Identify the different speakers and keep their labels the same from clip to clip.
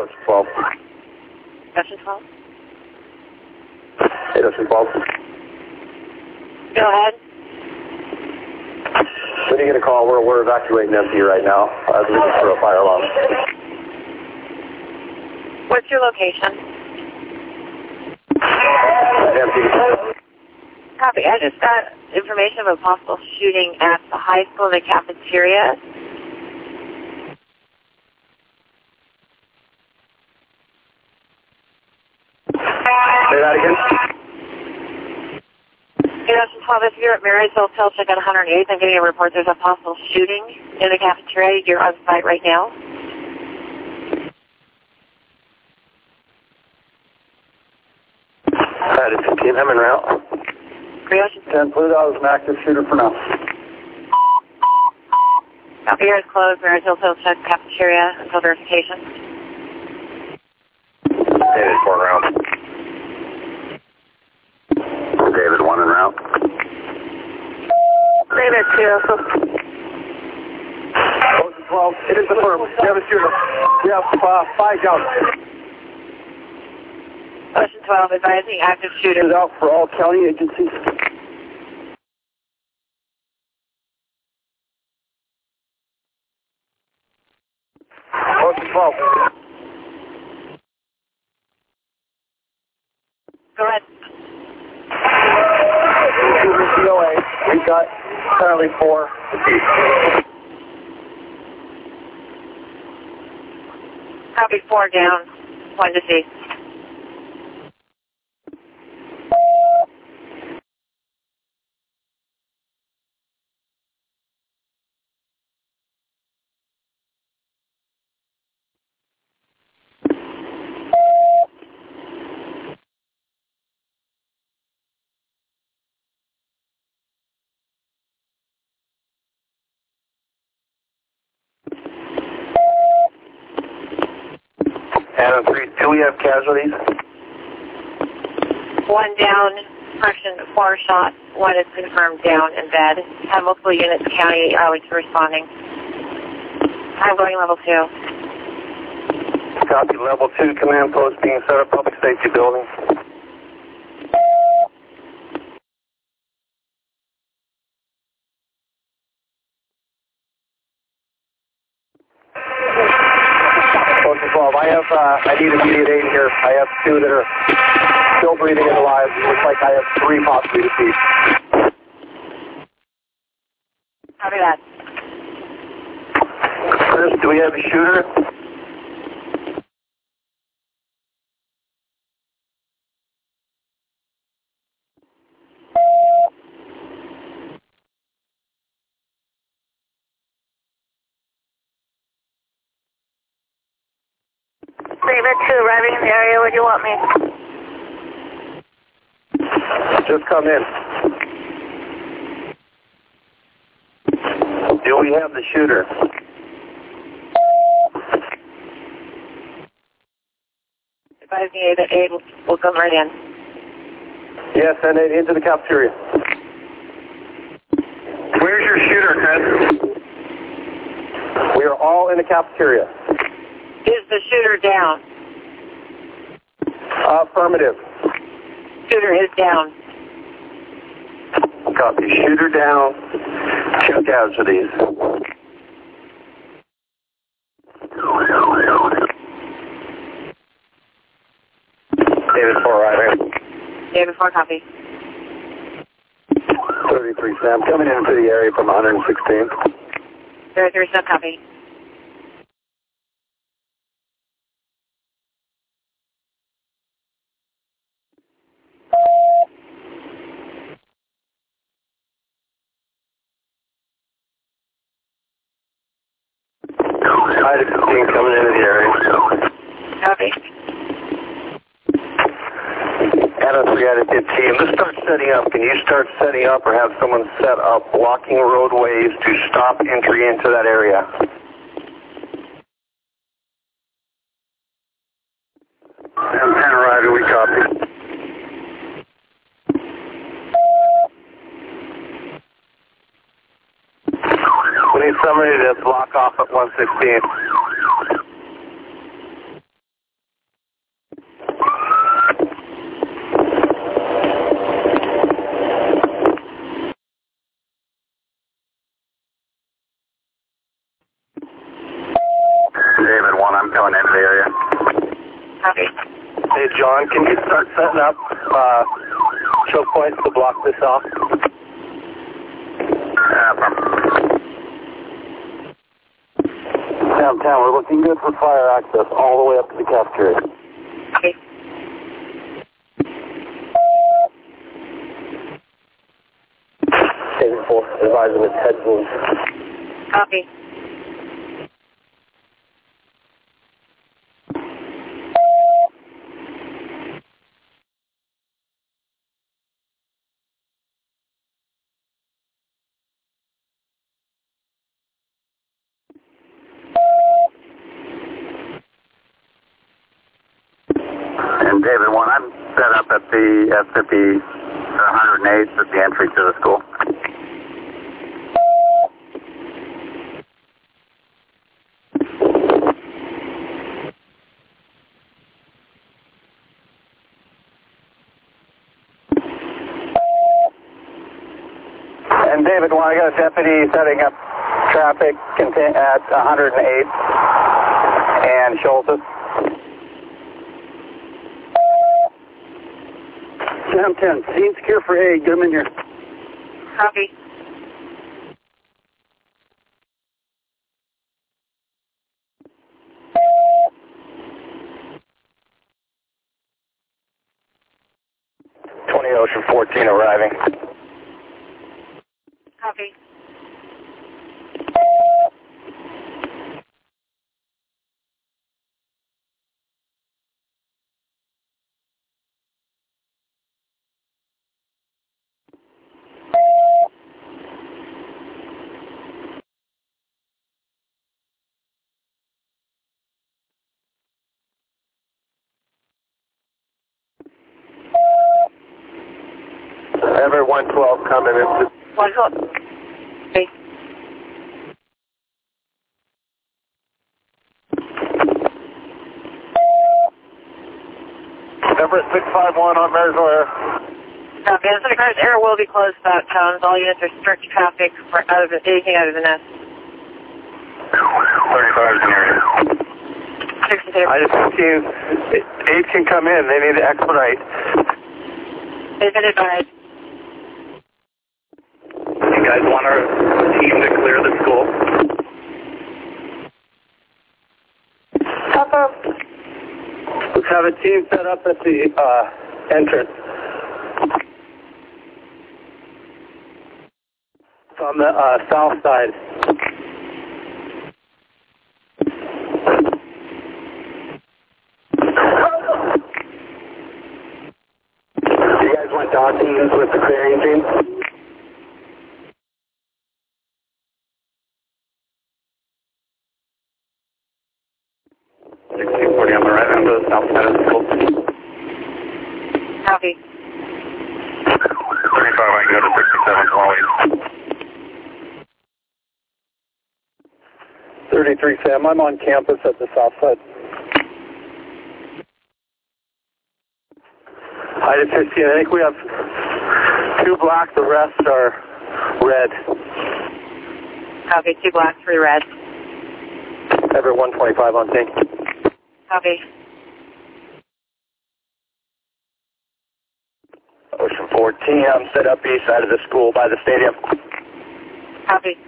Speaker 1: Ocean 12.
Speaker 2: Ocean 12?
Speaker 1: Hey, Ocean 12.
Speaker 2: Go ahead.
Speaker 1: When you get a call, we're evacuating MT right now. I was looking for a fire alarm.
Speaker 2: What's your location?
Speaker 1: MT.
Speaker 2: Copy. I just got information of a possible shooting at the high school in the cafeteria.
Speaker 1: Say that again?
Speaker 2: Hey, Ocean 12, if you're at Mary's Hotel, check out 108th. I'm getting a report there's a possible shooting in the cafeteria. You're on site right now.
Speaker 1: That is 15. I'm en route.
Speaker 2: 3 Ocean
Speaker 1: 10 Blue Dot is an active shooter for now.
Speaker 2: Copy. Here is closed. Mary's Hotel, check cafeteria until verification.
Speaker 1: David, 4 en route. David, 1 en route.
Speaker 2: David, 2.
Speaker 1: Ocean 12, it is the firm. We have a shooter. We have 5 down.
Speaker 2: Ocean 12, advising active shooter.
Speaker 1: Is out for all county agencies. Ocean 12.
Speaker 2: Go ahead.
Speaker 1: COA. We've got currently 4.
Speaker 2: Copy. 4 down. 1 deceased.
Speaker 1: Adam 3, do we have casualties?
Speaker 2: 1 down, person 4 shot, 1 is confirmed down in bed. Have multiple units county Arlington responding. I'm going level 2.
Speaker 1: Copy, level 2 command post being set up, public safety building. Ocean 12, I need immediate aid here. I have 2 that are still breathing and alive. It looks like I have 3 possibly deceased.
Speaker 2: Copy that.
Speaker 1: Chris, do we have a shooter?
Speaker 2: David 2, arriving in the area. Where do you want me?
Speaker 1: Just come in. Do we have the shooter?
Speaker 2: Advising that aid will come right in.
Speaker 1: Yes, and into the cafeteria. Where's your shooter, Chris? We are all in the cafeteria.
Speaker 2: Is the shooter down?
Speaker 1: Affirmative.
Speaker 2: Shooter is down.
Speaker 1: Copy. Shooter down. 2 casualties. David 4 arriving.
Speaker 2: David 4, copy.
Speaker 1: 33 Sam coming into the area from 116.
Speaker 2: 33 Sam, copy.
Speaker 1: Hi, 15 coming into the area.
Speaker 2: Copy.
Speaker 1: Adam 3 out of 15. Let's start setting up. Can you start setting up or have someone set up blocking roadways to stop entry into that area? Adam 10 arriving, we copy. We need somebody to block off at 116. David 1, I'm coming into the area.
Speaker 2: Copy.
Speaker 3: Hey, John, can you start setting up choke points to block this off? Downtown, we're looking good for fire access all the way up to the cafeteria.
Speaker 2: Copy.
Speaker 3: David 4, advising with head wounds.
Speaker 2: Copy.
Speaker 1: And David 1, I'm set up at the 108 at the entry to the school.
Speaker 3: And David 1, I got a deputy setting up traffic at 108 and Schultes. Sam 10, scene secure for A, get him in here.
Speaker 2: Copy.
Speaker 3: Ocean 14 arriving.
Speaker 2: Copy.
Speaker 3: Everett 112 coming in.
Speaker 2: 112. Okay.
Speaker 3: Everett 651 on Marysville Air.
Speaker 2: Copy. The Center Cars Air will be closed about towns. All units are strict traffic for anything other than this.
Speaker 1: 35 is in the area.
Speaker 3: I just seen 8 can come in. They need to expedite.
Speaker 2: They've been advised.
Speaker 3: You guys want our team to clear the school?
Speaker 2: Papa.
Speaker 3: Let's have a team set up at the entrance. It's on the south side. You guys want Dawson with the clearing team? I'm on the right end of the south side of the school.
Speaker 2: Copy.
Speaker 1: 35, I can go to 67 always.
Speaker 3: 33 Sam, I'm on campus at the south side. Height of 15, I think we have 2 black, the rest are red.
Speaker 2: Copy. 2 black, 3 red.
Speaker 3: Everett 125 on tank.
Speaker 2: Copy.
Speaker 3: Ocean 14, I'm set up east side of the school by the stadium.
Speaker 2: Copy.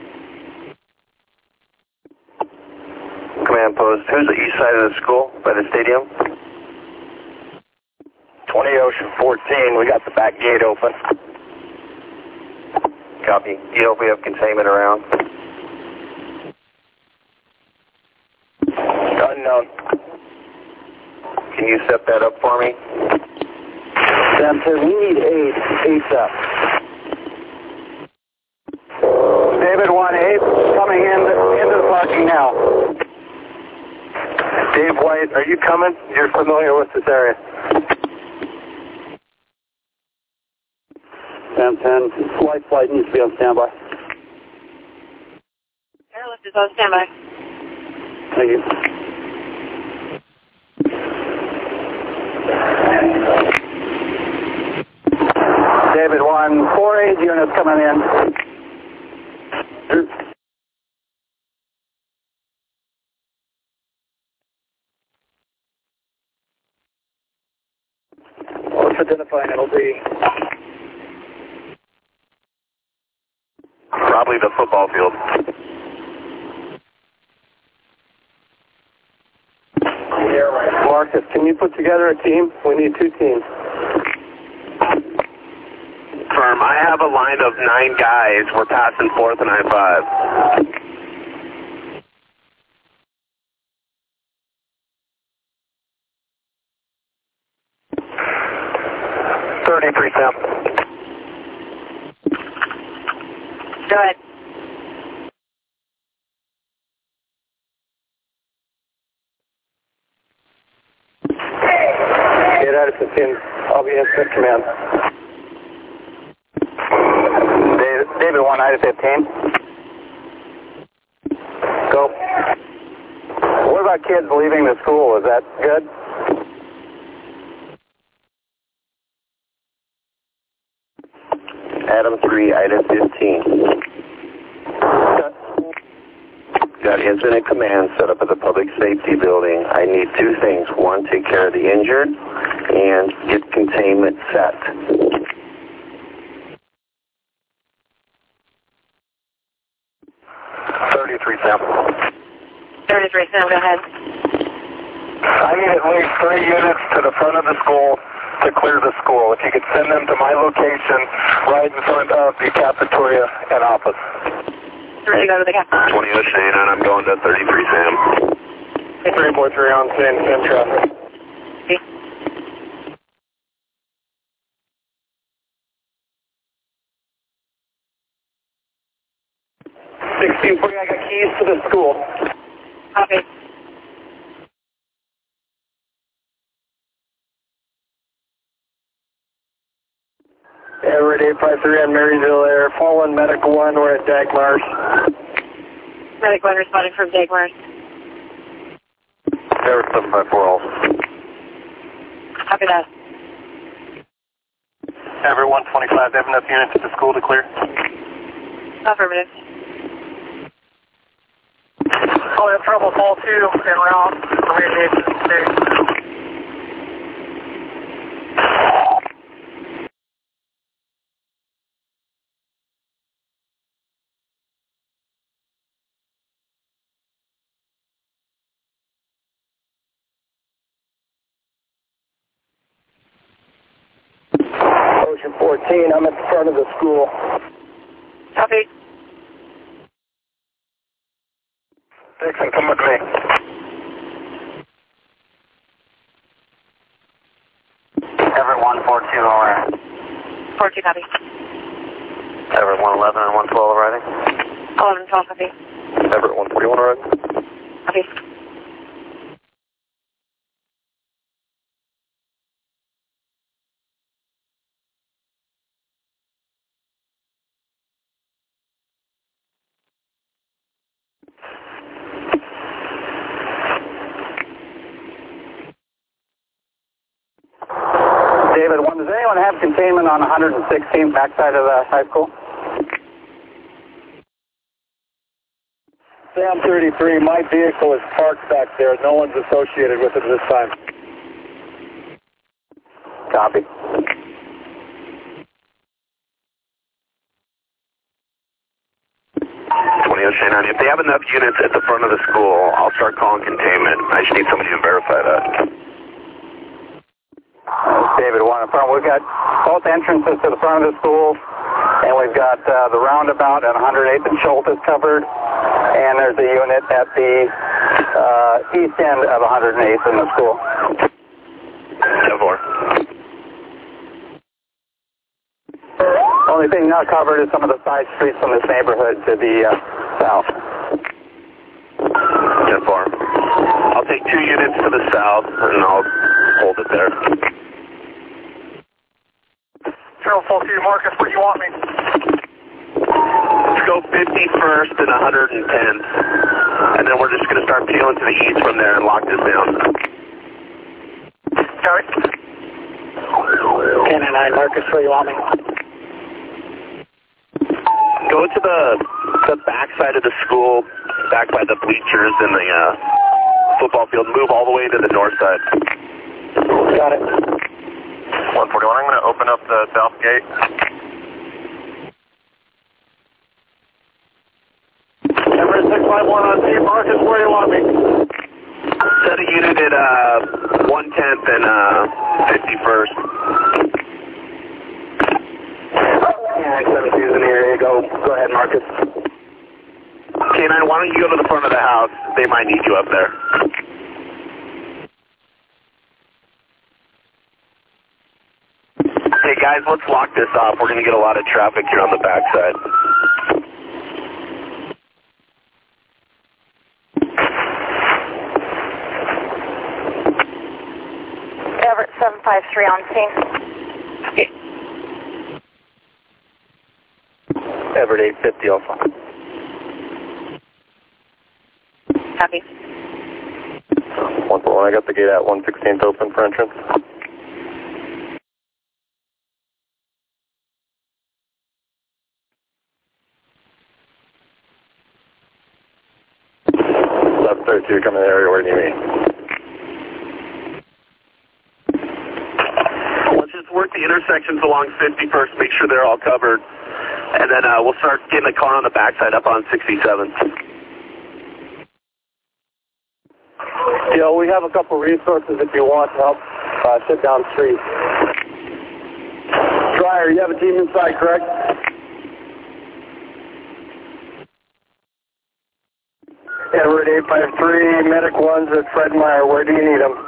Speaker 3: Command post, who's the east side of the school by the stadium? 20 Ocean 14, we got the back gate open. Copy. Do you hope we have containment around? Unknown. Can you set that up for me? Sam said we need aid ASAP. David 1-8 coming into the parking now. Dave White, are you coming? You're familiar with this area. Sam 10, flight needs to be on standby.
Speaker 2: Airlift is on standby.
Speaker 3: Thank you. David 1, 4 units coming in. identifying LZ.
Speaker 1: Probably the football field.
Speaker 3: Marcus, can you put together a team? We need 2 teams.
Speaker 1: Firm, I have a line of 9 guys. We're passing 4th and I-5. 33 Sam.
Speaker 2: Go ahead.
Speaker 3: Get out of the team. I'll be incident command. David 1, Ida 15. Go. What about kids leaving the school? Is that good?
Speaker 1: Adam 3, Ida 15. Got incident command set up at the public safety building. I need 2 things. 1, take care of the injured, and get containment set. 33 Sam.
Speaker 2: 33 Sam, go ahead.
Speaker 3: I need at least 3 units to the front of the school to clear the school. If you could send them to my location right in front of the cafeteria and office.
Speaker 2: Ready to go to the cafeteria.
Speaker 1: 20 Shane, and I'm going to 33 Sam.
Speaker 3: 343 on same traffic.
Speaker 2: Okay.
Speaker 3: I got keys to the school.
Speaker 2: Copy.
Speaker 3: Everett 853 on Maryville Air. Fallen Medic 1, we're at Dagmars.
Speaker 2: Medic 1 responding from Dagmars.
Speaker 1: Everett 754 also.
Speaker 2: Copy that.
Speaker 3: Everett 125, they have enough units at the school to clear.
Speaker 2: Affirmative.
Speaker 3: Oh, have trouble call 2 en route. Radiation 6. Ocean 14, I'm at the front of the school.
Speaker 2: Copy.
Speaker 3: Dixon, come with me. Everett 142, all right.
Speaker 2: 42, copy.
Speaker 1: Everett 111 and 112 arriving.
Speaker 2: 11, 12, copy.
Speaker 1: Everett 141 arriving.
Speaker 2: Copy.
Speaker 3: David 1, does anyone have containment on 116th backside of the high school? Sam 33, my vehicle is parked back there. No one's associated with it at this time. Copy.
Speaker 1: If they have enough units at the front of the school, I'll start calling containment. I just need somebody to verify that.
Speaker 3: David 1 in front. We've got both entrances to the front of the school, and we've got the roundabout at 108th and Schultz is covered, and there's a unit at the east end of 108th in the school.
Speaker 1: 10-4.
Speaker 3: Only thing not covered is some of the side streets from this neighborhood to the south.
Speaker 1: 10-4. I'll take 2 units to the south, and I'll hold it there.
Speaker 3: General Full to you, Marcus, where do you want me?
Speaker 1: Let's go 51st and 110th, and then we're just going to start peeling to the east from there and lock this down.
Speaker 3: Sorry? 10 and 9, Marcus, where do you want me?
Speaker 1: Go to the back side of the school, back by the bleachers and the football field. Move all the way to the north side.
Speaker 3: Got it.
Speaker 4: 141, I'm going to open up the south gate.
Speaker 3: Everett 651 on Team Marcus, where do you want me?
Speaker 1: Set a unit at 110th and 51st. Yeah, 17's in the area. Go ahead, Marcus. K9, why don't you go to the front of the house? They might need you up there. Hey guys, let's lock this off. We're going to get a lot of traffic here on the backside.
Speaker 2: Everett 753 on scene.
Speaker 1: Everett 850 Alpha.
Speaker 2: Copy.
Speaker 4: 141, I got the gate at 116th open for entrance. Left 32 coming in the area, where do you mean?
Speaker 1: Let's just work the intersections along 51st, make sure they're all covered, and then we'll start getting the car on the backside up on 67.
Speaker 3: Yeah, we have a couple resources if you want to help shut down streets. Dryer, you have a team inside, correct? Everett 853, Medic 1's at Fred Meyer. Where do you need them?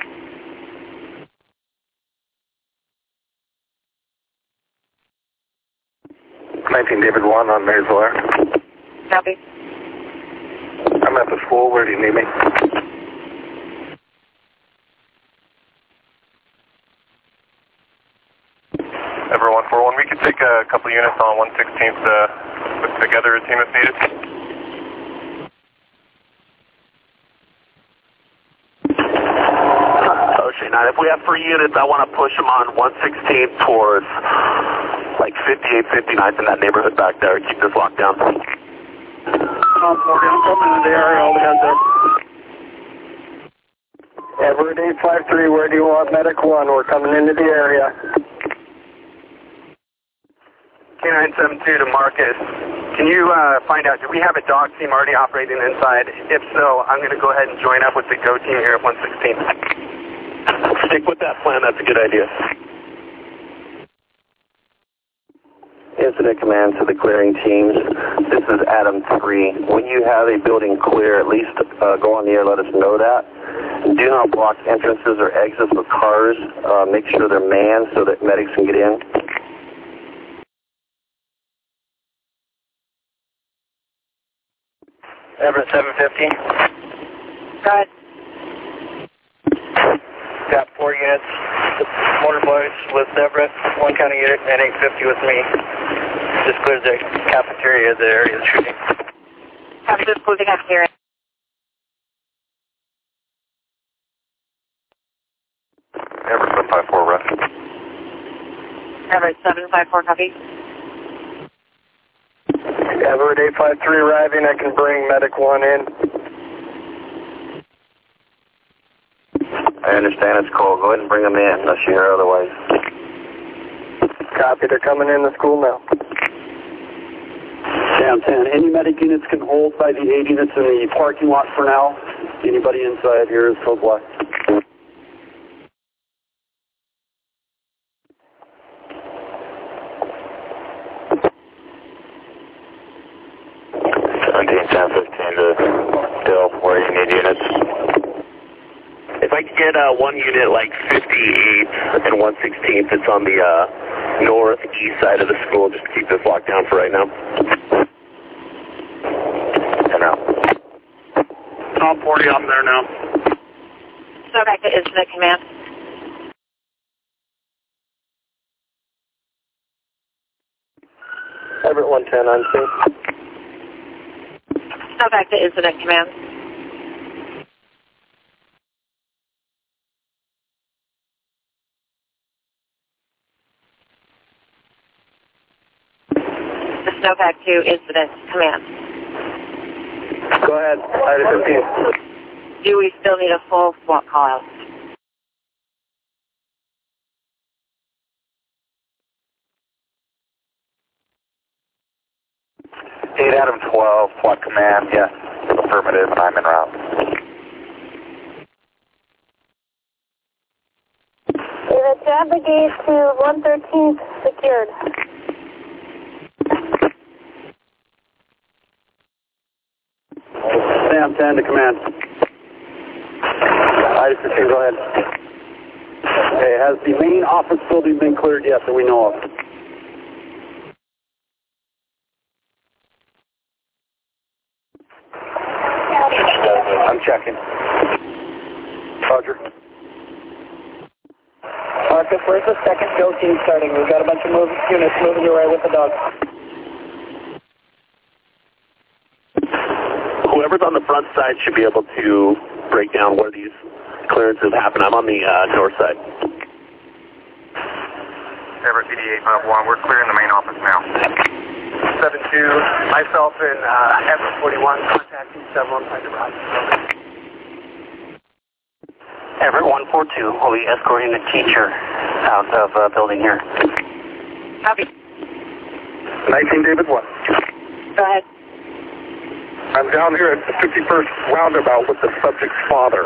Speaker 4: David 1 on Marysville.
Speaker 2: Copy.
Speaker 4: I'm at the school. Where do you need me? Everett 141, we could take a couple units on 116th to put together a team if needed.
Speaker 1: Okay, now if we have 3 units, I want to push them on 116th towards like 58, 59th in that neighborhood back there. Keep this locked down.
Speaker 3: I'm coming into the area, all the guys there. Everett 853, where do you want Medic 1? We're coming into the area.
Speaker 5: K972 to Marcus. Can you find out, do we have a dog team already operating inside? If so, I'm going to go ahead and join up with the GO team here at 116th.
Speaker 1: Stick with that plan. That's a good idea. Incident command to the clearing teams. This is Adam 3. When you have a building clear, at least go on the air, let us know that. Do not block entrances or exits with cars. Make sure they're manned so that medics can get in.
Speaker 3: Everett 750.
Speaker 2: Go ahead.
Speaker 3: Got 4 units. Motor boys with Everett, 1 county unit, and 850 with me. Just cleared the cafeteria, the area of shooting.
Speaker 2: Copy, just closing cafeteria.
Speaker 4: Everett 754, rest.
Speaker 2: Everett 754, copy.
Speaker 3: Everett 853 arriving. I can bring Medic 1 in.
Speaker 1: I understand it's cold. Go ahead and bring them in unless you hear otherwise.
Speaker 3: Copy, they're coming in the school now.
Speaker 6: Down 10. Any medic units can hold by the 8 units in the parking lot for now. Anybody inside here is code black.
Speaker 1: If I could get 1 unit like 58th and 116th, it's on the northeast side of the school, just to keep this locked down for right now. And out.
Speaker 3: Tom 40 up there now.
Speaker 2: So back to incident command.
Speaker 3: Everett 110 on scene.
Speaker 2: So back to incident command. Snowpack to incident command.
Speaker 3: Go ahead, Item 15.
Speaker 2: Do we still need a full SWAT call out?
Speaker 3: Adam 12, Plot Command, yes, affirmative, and I'm en route.
Speaker 2: The Java gate to 113th secured.
Speaker 6: Sam 10 to command. I-15, go ahead. Okay, has the main office building been cleared yet that we know of?
Speaker 3: I'm checking.
Speaker 6: Roger.
Speaker 3: Marcus, where's the second go team starting? We've got a bunch of units moving your way with the dogs.
Speaker 7: Whoever's on the front side should be able to break down where these clearances happen. I'm on the north side.
Speaker 5: Everett BD851, we're clearing the main office now. 7-2, myself and Everett 41 contacting several inside the garage.
Speaker 3: Everett 142, we'll be escorting the teacher out of building here.
Speaker 2: Copy.
Speaker 5: 19 David 1.
Speaker 2: Go ahead.
Speaker 5: I'm down here at the 51st roundabout with the subject's father.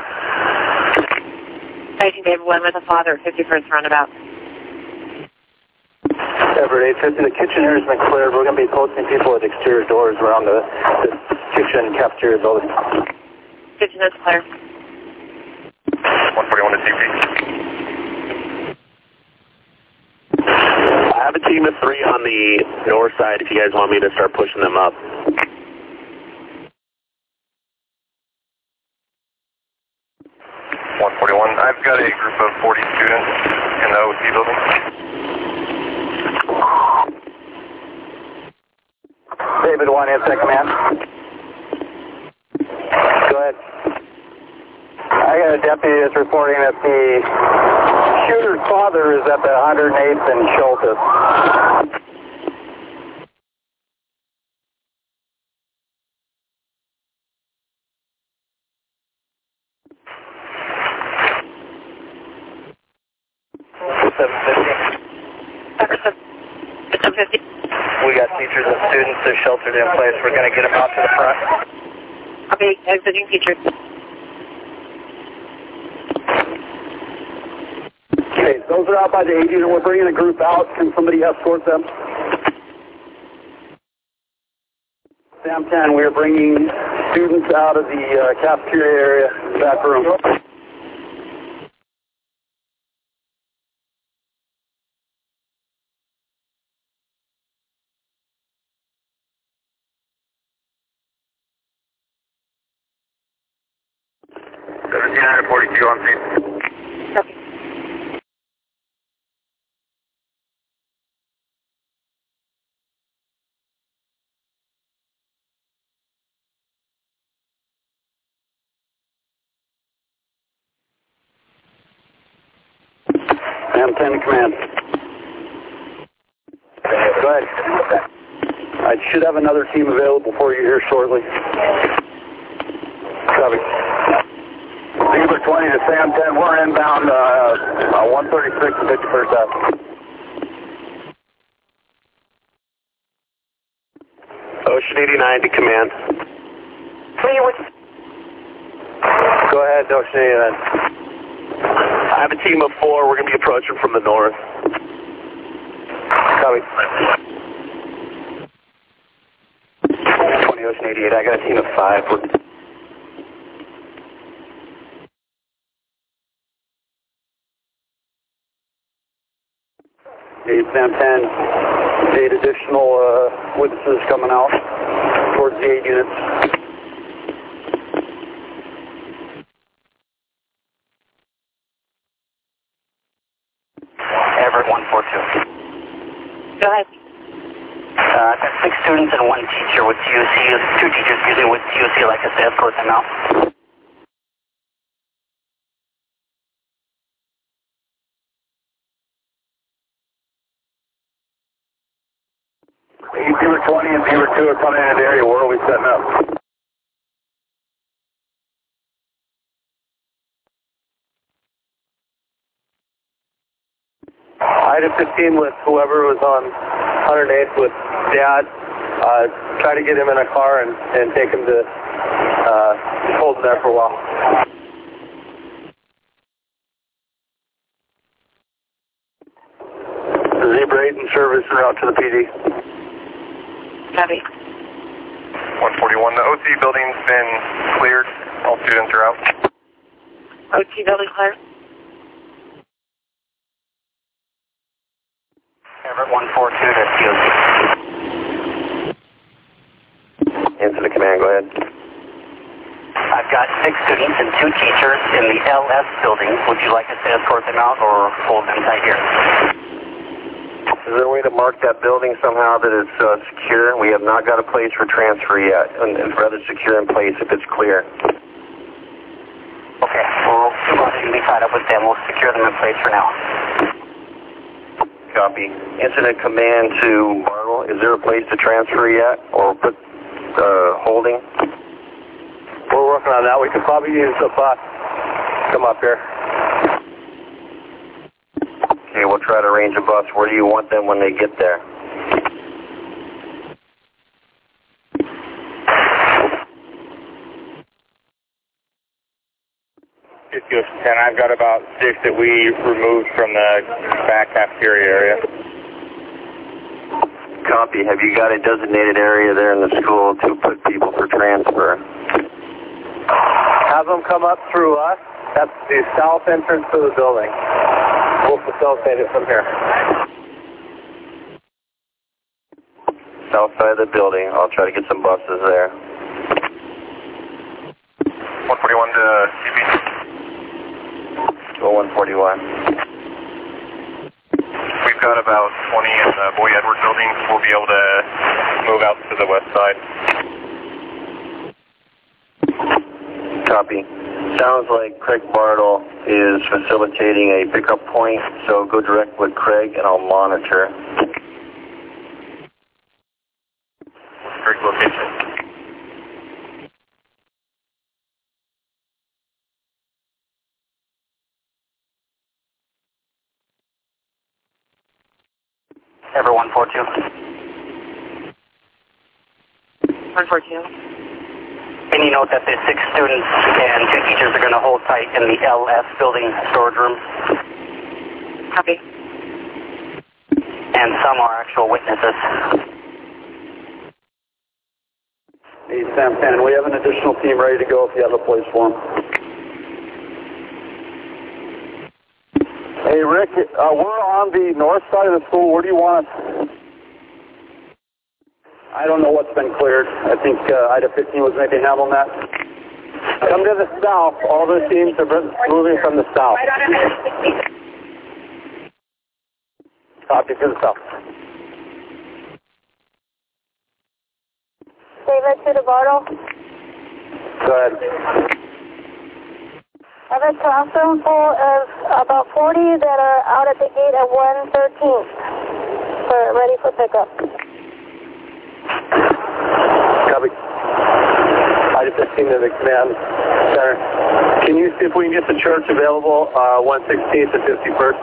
Speaker 2: 19 David 1 with a father, 51st roundabout.
Speaker 3: Everett 850, the kitchen here has been cleared. We're going to be posting people at exterior doors around the kitchen cafeteria building.
Speaker 2: Kitchen is clear.
Speaker 4: 141 to TP.
Speaker 7: I have a team of 3 on the north side if you guys want me to start pushing them up.
Speaker 4: 141, I've got a group of 40 students in the OC building.
Speaker 3: David 1, inside command. Go ahead. I got a deputy that's reporting that the shooter's father is at the 108th and Schultes. We got teachers and students that are sheltered in place. We're going to get them out to the front.
Speaker 2: Okay, exiting teachers.
Speaker 6: Okay, those are out by the 80 and we're bringing a group out. Can somebody escort them? Sam 10, we are bringing students out of the cafeteria area, back room.
Speaker 5: United 42 on scene.
Speaker 2: Copy.
Speaker 6: Sam 10 to command. Go ahead. I should have another team available for you here shortly. Copy.
Speaker 3: Zebra 20 to Sam 10, we're inbound 136 and 51st Ave.
Speaker 7: Ocean 89 to command.
Speaker 3: Go ahead, Ocean 89.
Speaker 7: I have a team of 4. We're going to be approaching from the north.
Speaker 3: Copy. 20 Ocean 88, I got a team of 5.
Speaker 6: Sam 10, 8 additional witnesses coming out towards the 8 units.
Speaker 3: Everett 142.
Speaker 2: Go ahead.
Speaker 3: I've got 6 students and 1 teacher with TOC, 2 teachers, excuse me, with TOC, like I said, escort them out. 20 and 02 are coming into the area. Where are we setting up? Item 15 with whoever was on 108th with Dad. try to get him in a car and take him to hold him there for a while. Zebra 8 in service and out to the PD.
Speaker 2: Copy.
Speaker 4: 141, the OT building's been cleared. All students are out.
Speaker 2: OT building clear.
Speaker 3: Everett 142 to TOC.
Speaker 1: Incident command, go ahead.
Speaker 3: I've got 6 students and 2 teachers in the LS building. Would you like us to escort them out or hold them tight here?
Speaker 1: Is there a way to mark that building somehow that it's secure? We have not got a place for transfer yet, and it's rather secure in place if it's clear.
Speaker 3: Okay, we'll go ahead and be tied up with them. We'll secure them in place for now.
Speaker 1: Copy. Incident command to Bartle. Is there a place to transfer yet, or put holding?
Speaker 3: We're working on that. We could probably use a bus. Come up here.
Speaker 1: Okay, we'll try to arrange a bus. Where do you want them when they get there?
Speaker 3: And I've got about 6 that we removed from the back cafeteria area.
Speaker 1: Copy. Have you got a designated area there in the school to put people for transfer?
Speaker 3: Have them come up through us. That's the south entrance to the building. We'll facilitate it from here.
Speaker 1: South side of the building. I'll try to get some buses there.
Speaker 4: 141 to CP.
Speaker 1: Go 141.
Speaker 4: We've got about 20 in the Boy Edward building. We'll be able to move out to the west side.
Speaker 1: Copy. Sounds like Craig Bartle is facilitating a pickup point, so go direct with Craig and I'll monitor.
Speaker 4: Great location.
Speaker 3: Ever 142.
Speaker 2: 142.
Speaker 3: And you note that the 6 students and 2 teachers are going to hold tight in the LS building storage room.
Speaker 2: Copy.
Speaker 3: And some are actual witnesses.
Speaker 6: Hey, Sam 10, we have an additional team ready to go if you have a place for them. Hey, Rick, we're on the north side of the school. Where do you want us? I don't know what's been cleared. I think Ida 15 was maybe handling that. Come to the south. All the teams are moving from the south. Copy to the south.
Speaker 8: David to the Bartle.
Speaker 6: Go ahead.
Speaker 8: I have a classroom full of about 40 that are out at the gate at 113. Ready for pickup.
Speaker 3: Copy. I just 15 to the command center. Can you see if we can get the church available 116th and 51st?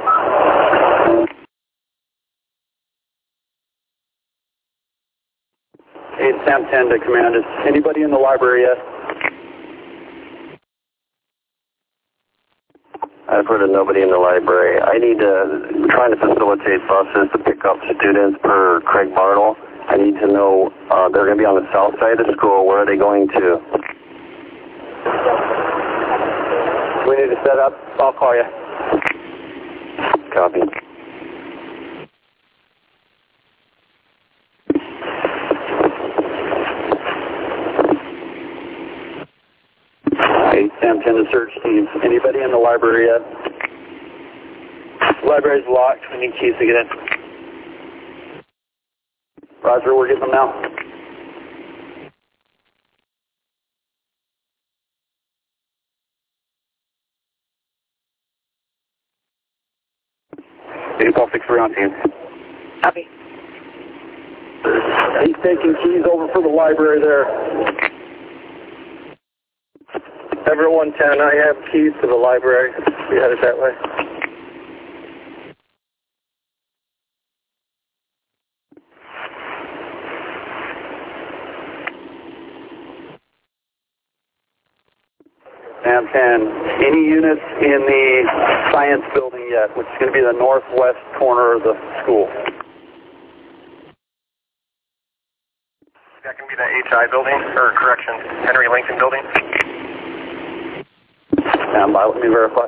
Speaker 6: Hey, Sam 10 to command. Is anybody in the library yet?
Speaker 1: I've heard of nobody in the library. I'm trying to facilitate buses to pick up students per Craig Bartle. I need to know, they're going to be on the south side of the school. Where are they going to?
Speaker 3: We need to set up. I'll call you.
Speaker 1: Copy.
Speaker 6: Hey, Sam 10 to search team. Anybody in the library yet?
Speaker 3: Library's locked. We need keys to get in.
Speaker 6: Roger, we're getting them now.
Speaker 3: Call 63 on team.
Speaker 2: Copy.
Speaker 6: He's taking keys over for the library there.
Speaker 3: Everett 110, I have keys to the library. We headed that way.
Speaker 6: Sam 10. Any units in the science building yet, which is going to be the northwest corner of the school?
Speaker 4: That can be the HI building, or correction, Henry Lincoln building.
Speaker 6: Stand by, let me verify.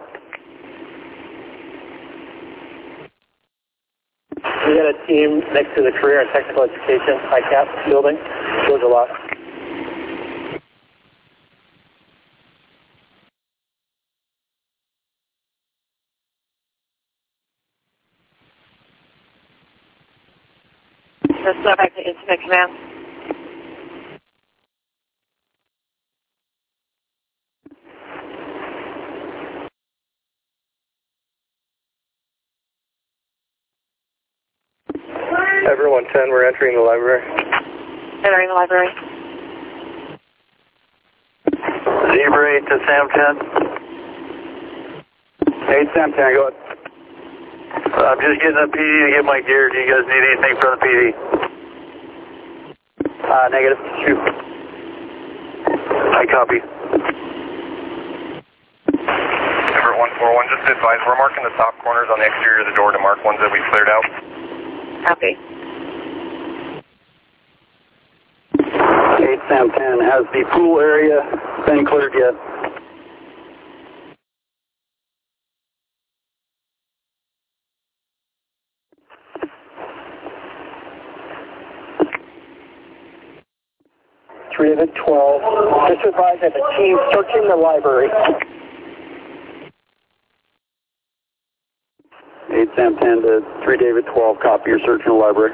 Speaker 9: We got a team next to the Career and Technical Education ICAP building. Shows a lot.
Speaker 2: Let's go back to Incident Command.
Speaker 9: Everyone 10, we're entering the library.
Speaker 2: Entering the library.
Speaker 6: Zebra 8 to Sam 10. 8 Sam 10, go ahead. I'm just getting a PD to get my gear. Do you guys need anything from the PD? Negative. Shoot. I copy.
Speaker 4: Everett 141, just to advise, we're marking the top corners on the exterior of the door to mark ones that we've cleared out.
Speaker 2: Copy.
Speaker 6: 8 Sam 10, has the pool area been cleared yet?
Speaker 9: David 12. Just advise that the team searching the library.
Speaker 6: 8 Sam 10 to 3 David 12, copy, you're searching the library.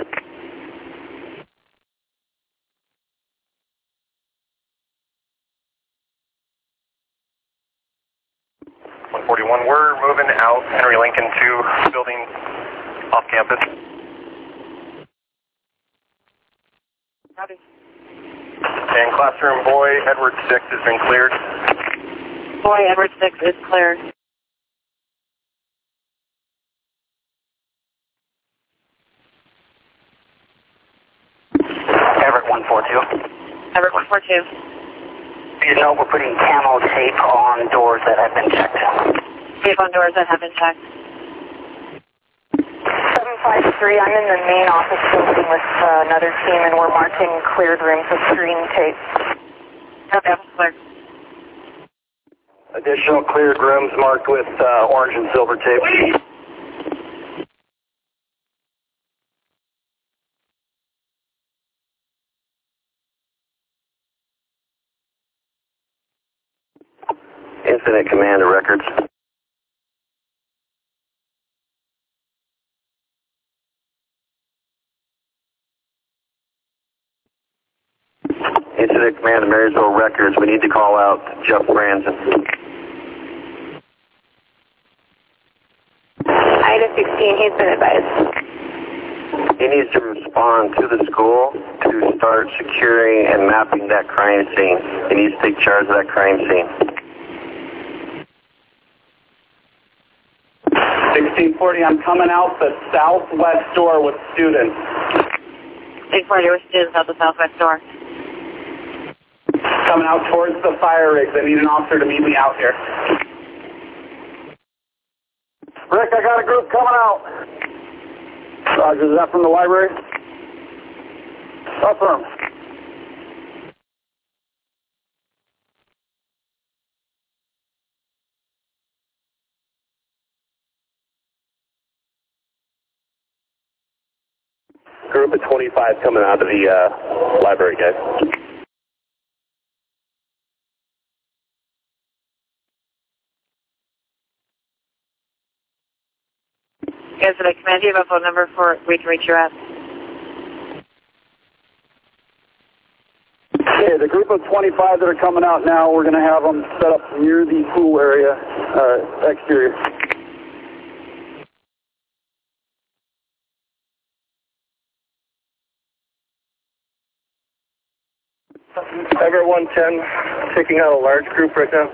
Speaker 4: We're moving out Henry Lincoln to building off campus.
Speaker 2: Copy.
Speaker 4: And classroom boy, Edward 6 has been cleared.
Speaker 2: Boy, Edward 6 is cleared.
Speaker 10: Everett 142.
Speaker 2: Everett 142.
Speaker 10: You know, we're putting camo tape on doors that have been checked.
Speaker 2: Tape on doors that have been checked.
Speaker 11: 753, I'm in the main office building with another team, and we're marking cleared rooms with green tape.
Speaker 2: Okay, clear.
Speaker 6: Additional cleared rooms marked with orange and silver tape.
Speaker 1: Incident Command to records. Incident Command to Marysville Records. We need to call out Jeff Franzen.
Speaker 11: Ida 16, he's been advised.
Speaker 1: He needs to respond to the school to start securing and mapping that crime scene. He needs to take charge of that crime scene.
Speaker 6: 1640, I'm coming out the southwest door with students.
Speaker 2: 1640 with students out the southwest door.
Speaker 6: Coming out towards the fire rigs. I need an officer to meet me out here. Rick, I got a group coming out. Roger, is that from the library? Affirm.
Speaker 7: Group of 25 coming out of the library, guys.
Speaker 2: Incident Command, do you have a phone number for we can reach you at?
Speaker 6: Okay, the group of 25 that are coming out now, we're going to have them set up near the pool area, exterior.
Speaker 9: Everett 110, taking out a large group right now.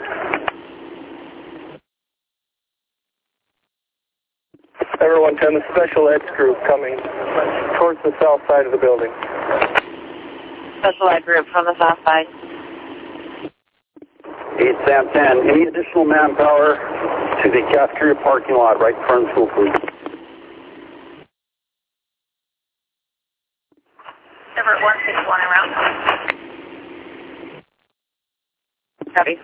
Speaker 9: Everett 110, the special ed group coming towards the south side of the building.
Speaker 2: Special ed group from the south side.
Speaker 6: 8 Sam 10, any additional manpower to the cafeteria parking lot right in front of school, please?
Speaker 11: Everett 161 en route. Copy.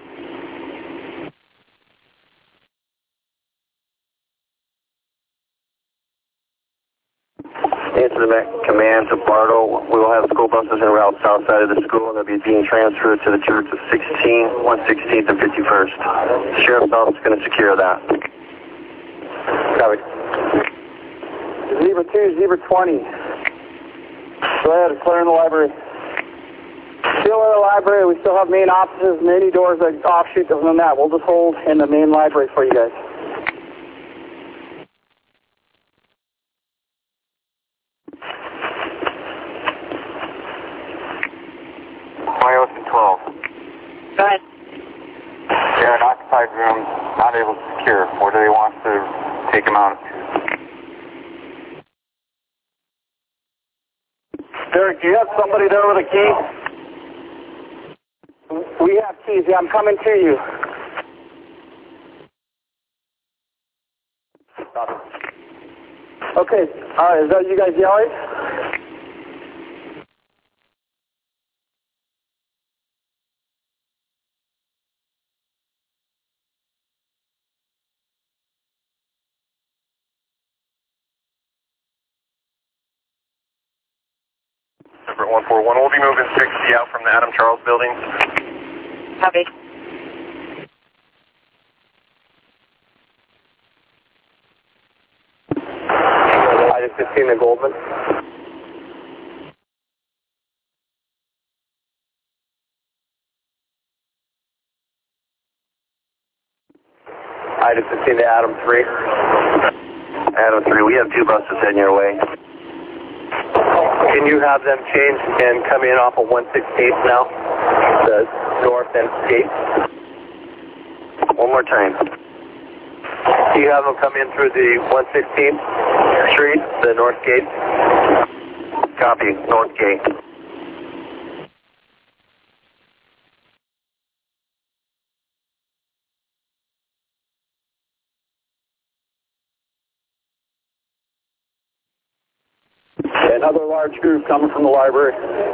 Speaker 1: Answer the command to Bartle. We will have school buses en route south side of the school, and they'll be being transferred to the church of 116th and 51st. The sheriff's office is going to secure that.
Speaker 6: Copy. Zebra 2, Zebra 20. Go ahead, clear in the library. Still in the library, we still have main offices and any doors that offshoot from that. We'll just hold in the main library for you guys.
Speaker 3: Go
Speaker 2: ahead.
Speaker 3: They're in occupied rooms, not able to secure. Where do they want to take them out to?
Speaker 6: Derek, do you have somebody there with a key? We have keys. Yeah, I'm coming to you. Okay. All right. Is that you guys yelling?
Speaker 4: Everett 141, we'll be moving 60 out from the Adam Charles building.
Speaker 2: Copy.
Speaker 3: Item 15 to Goldman. Item 15 to Adam 3.
Speaker 1: Adam 3, we have 2 buses heading your way.
Speaker 3: Can you have them change and come in off of 116th now? The north end gate?
Speaker 1: One more time.
Speaker 3: Do you have them come in through the 116th street, the north gate?
Speaker 1: Copy, north gate.
Speaker 6: Another large group coming from the library.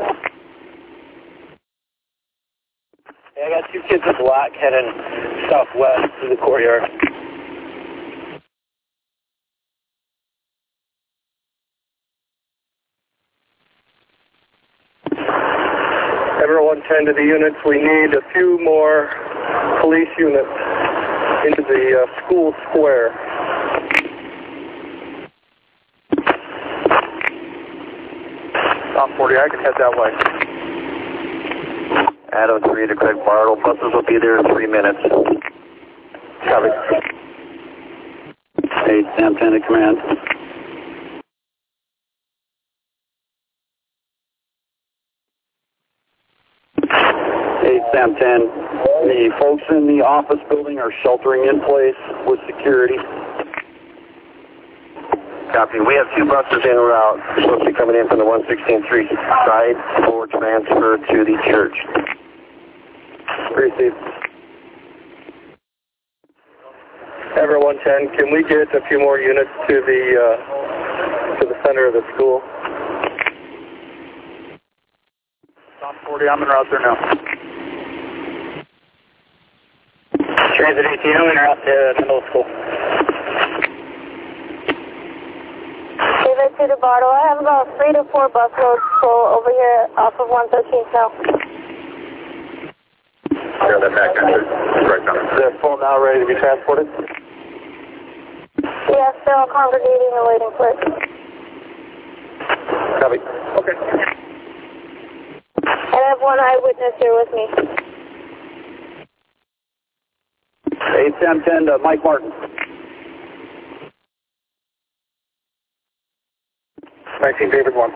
Speaker 9: Yeah, I got 2 kids in black heading southwest to the courtyard.
Speaker 12: Everyone 110 to the units. We need a few more police units into the school square. Top 40, I can head that way.
Speaker 1: Adam 3 to Craig Bartle. Buses will be there in 3 minutes.
Speaker 6: Copy. 8 Sam 10 to command. Sam 10, the folks in the office building are sheltering in place with security.
Speaker 1: Copy. We have 2 buses en route. They're supposed to be coming in from the 116th Street side for transfer to the church.
Speaker 6: Received.
Speaker 12: Everett 110, can we get a few more units to the center of the school?
Speaker 6: Top 40, I'm en route there now.
Speaker 9: Transit 18, I'm en route to the middle school.
Speaker 8: David to the Bartle. I have about 3 to 4 busloads full over here off of 113th now.
Speaker 3: Yeah, that back entrance is right down.
Speaker 6: They're full now, ready to be transported?
Speaker 8: Yeah, still congregating and waiting for it.
Speaker 6: Copy.
Speaker 12: Okay.
Speaker 8: And I have 1 eyewitness here with me.
Speaker 6: 8 Sam 10 to Mike Martin.
Speaker 12: 19 David 1.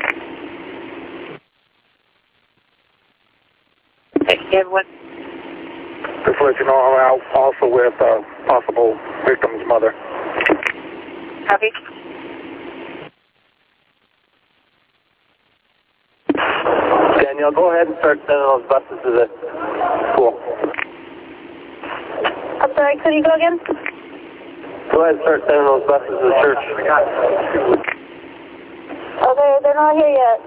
Speaker 2: David 1.
Speaker 12: Just to let you know, I'm out also with possible victim's mother.
Speaker 2: Copy.
Speaker 3: Daniel, go ahead and start sending those buses to the school.
Speaker 8: sorry, could you go again?
Speaker 9: Go ahead and start sending those buses to the church.
Speaker 8: Okay, they're not here yet.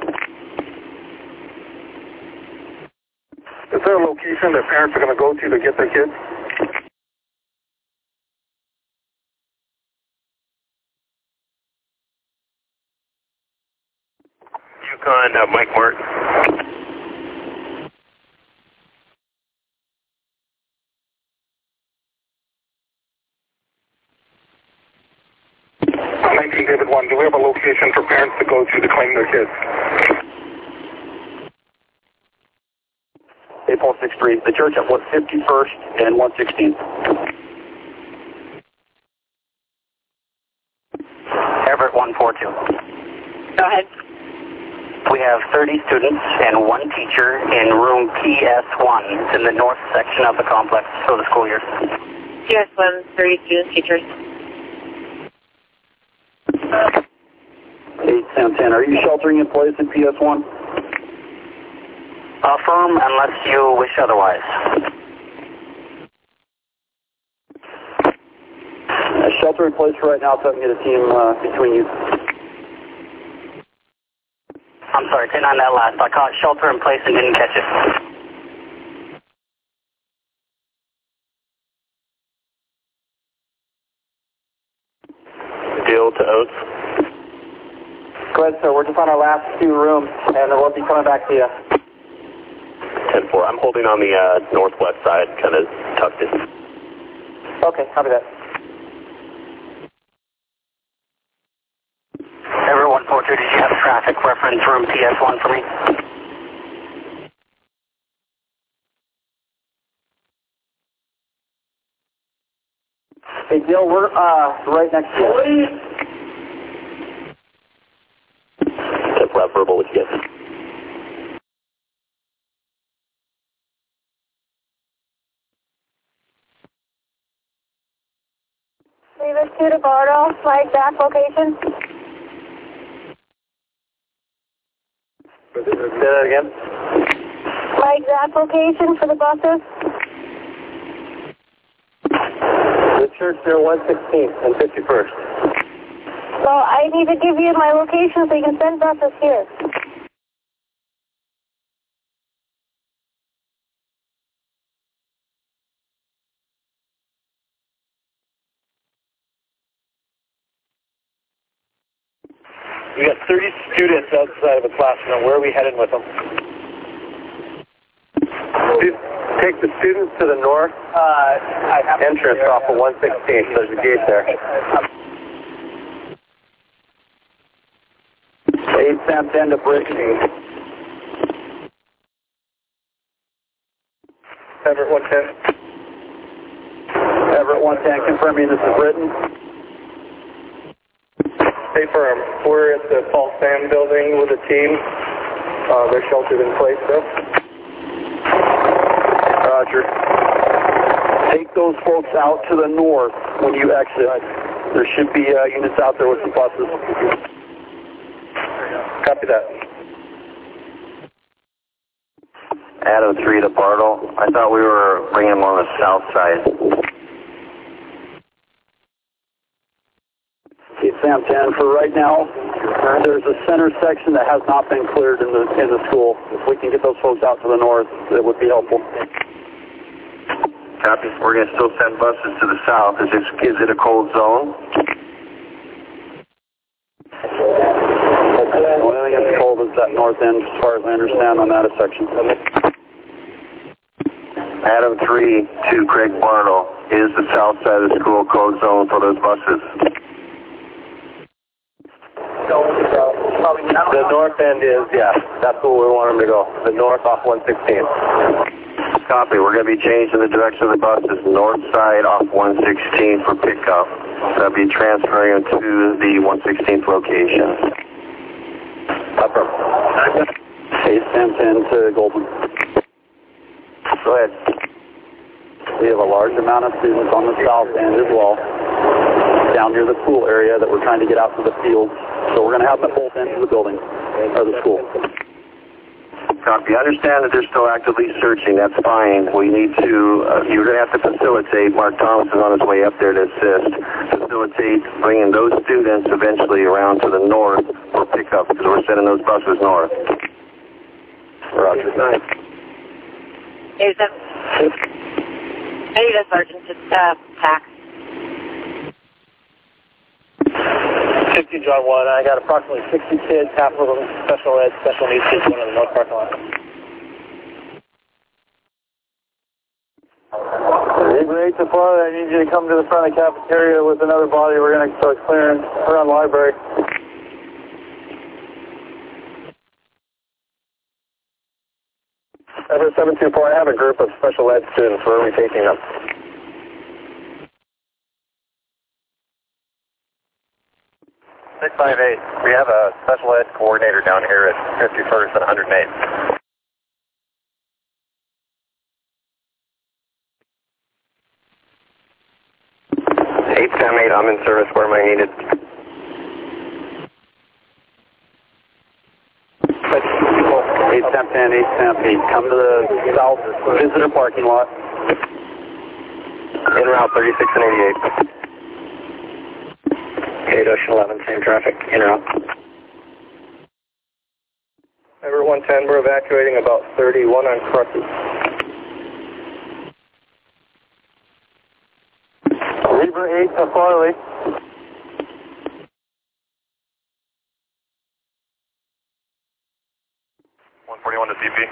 Speaker 12: Is there a location that parents are going to go to get their kids?
Speaker 7: Yukon, Mike Martin.
Speaker 12: David 1, do we have a location for parents to go to claim their kids?
Speaker 6: 8463, the church at 51st and 116th.
Speaker 10: Everett 142.
Speaker 2: Go ahead.
Speaker 10: We have 30 students and 1 teacher in room PS1. It's in the north section of the complex for the school year.
Speaker 2: PS1, 30 students, teachers.
Speaker 6: 810, are you sheltering in place in PS1?
Speaker 10: Affirm unless you wish otherwise.
Speaker 6: Shelter in place for right now so I can get a team between you.
Speaker 10: I'm sorry, 10 on that last. I caught shelter in place and didn't catch it.
Speaker 7: Deal to Oates.
Speaker 6: Go ahead, sir. We're just on our last 2 rooms, and then we'll be coming back to you.
Speaker 7: 10-4. I'm holding on the northwest side, kind of tucked in.
Speaker 6: Okay, copy that.
Speaker 10: Everett 142, did you have traffic reference room PS1 for me?
Speaker 6: Hey, Dill, we're right next to you.
Speaker 7: Temp verbal with you.
Speaker 8: Davis 2 to Bardo, my exact location.
Speaker 9: Say that again?
Speaker 8: My exact location for the buses.
Speaker 9: The church there, 116th and 51st.
Speaker 8: Well, I need to give you my location so you can send buses here.
Speaker 9: We got 30 students outside of a classroom. Where are we heading with them? Take the students to the north entrance off of 116th. There's a gate there.
Speaker 6: 8 Sam 10 to Brittany.
Speaker 12: Everett 110.
Speaker 6: Everett 110, confirming this is Britain.
Speaker 12: Hey, firm. We're at the Paul Sam building with a team. They're sheltered in place, though.
Speaker 6: Roger. Take those folks out to the north when you exit. There should be units out there with some buses.
Speaker 12: Copy that.
Speaker 1: Adam 3 to Bartle. I thought we were bringing them on the south side.
Speaker 6: Sam 10, for right now, there's a center section that has not been cleared in the school. If we can get those folks out to the north, it would be helpful.
Speaker 1: Copy. We're going to still send buses to the south. Is it a cold zone?
Speaker 6: The only thing that's cold is that north end, as far as I understand, on that section.
Speaker 1: Adam 3 to Craig Bartle. Is the south side of the school cold zone for those buses?
Speaker 9: The north end is, yeah, that's where we want them to go. The north off 116th.
Speaker 1: Copy. We're going to be changing the direction of the buses. North side off 116 for pickup. That'll be transferring them to the 116th location.
Speaker 6: Upper. 8 Sam 10 to Goldman.
Speaker 1: Go ahead.
Speaker 6: We have a large amount of students on the south end as well, down near the pool area that we're trying to get out to the field. So we're going to have them at both ends of the building, or the school.
Speaker 1: Copy. I understand that they're still actively searching. That's fine. We need to, you're going to have to facilitate. Mark Thomas is on his way up there to assist. Facilitate bringing those students eventually around to the north for pickup because we're sending those buses north. Roger. Nice.
Speaker 2: Is that? I need a sergeant to tax.
Speaker 9: 50 John 1, I got approximately 60 kids, half of them special ed, special needs kids, going to the north parking lot. Zebra 8 to 4, I need you to come to the front of the cafeteria with another body. We're going to start clearing around the library. Everett 724, I have a group of special ed students. Where are we taking them?
Speaker 3: 658. We have a special ed coordinator down here at 51st and 108. Sam 8, I'm in service. Where am I needed?
Speaker 6: 8 Sam 10, 8 Sam 8. Come to the south visitor parking lot.
Speaker 3: En route 36 and 88. 8 Ocean 11, same traffic. En route.
Speaker 12: Everett 110, we're evacuating about 31 on Crosses.
Speaker 9: Zebra 8 to Farley.
Speaker 4: .141 to CP.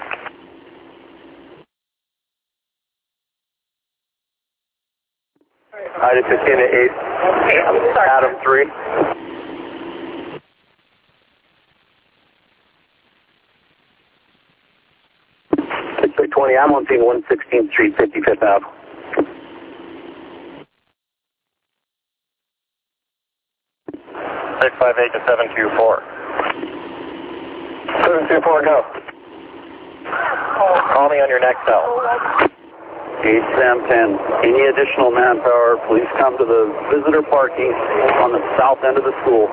Speaker 3: ID 15 to 8. Adam 3. 620, I'm on scene 116th Street, 55th Ave. 658 to 724. 724, go. Call me on your next cell.
Speaker 6: 8 Sam 10. Any additional manpower, please come to the visitor parking on the south end of the school.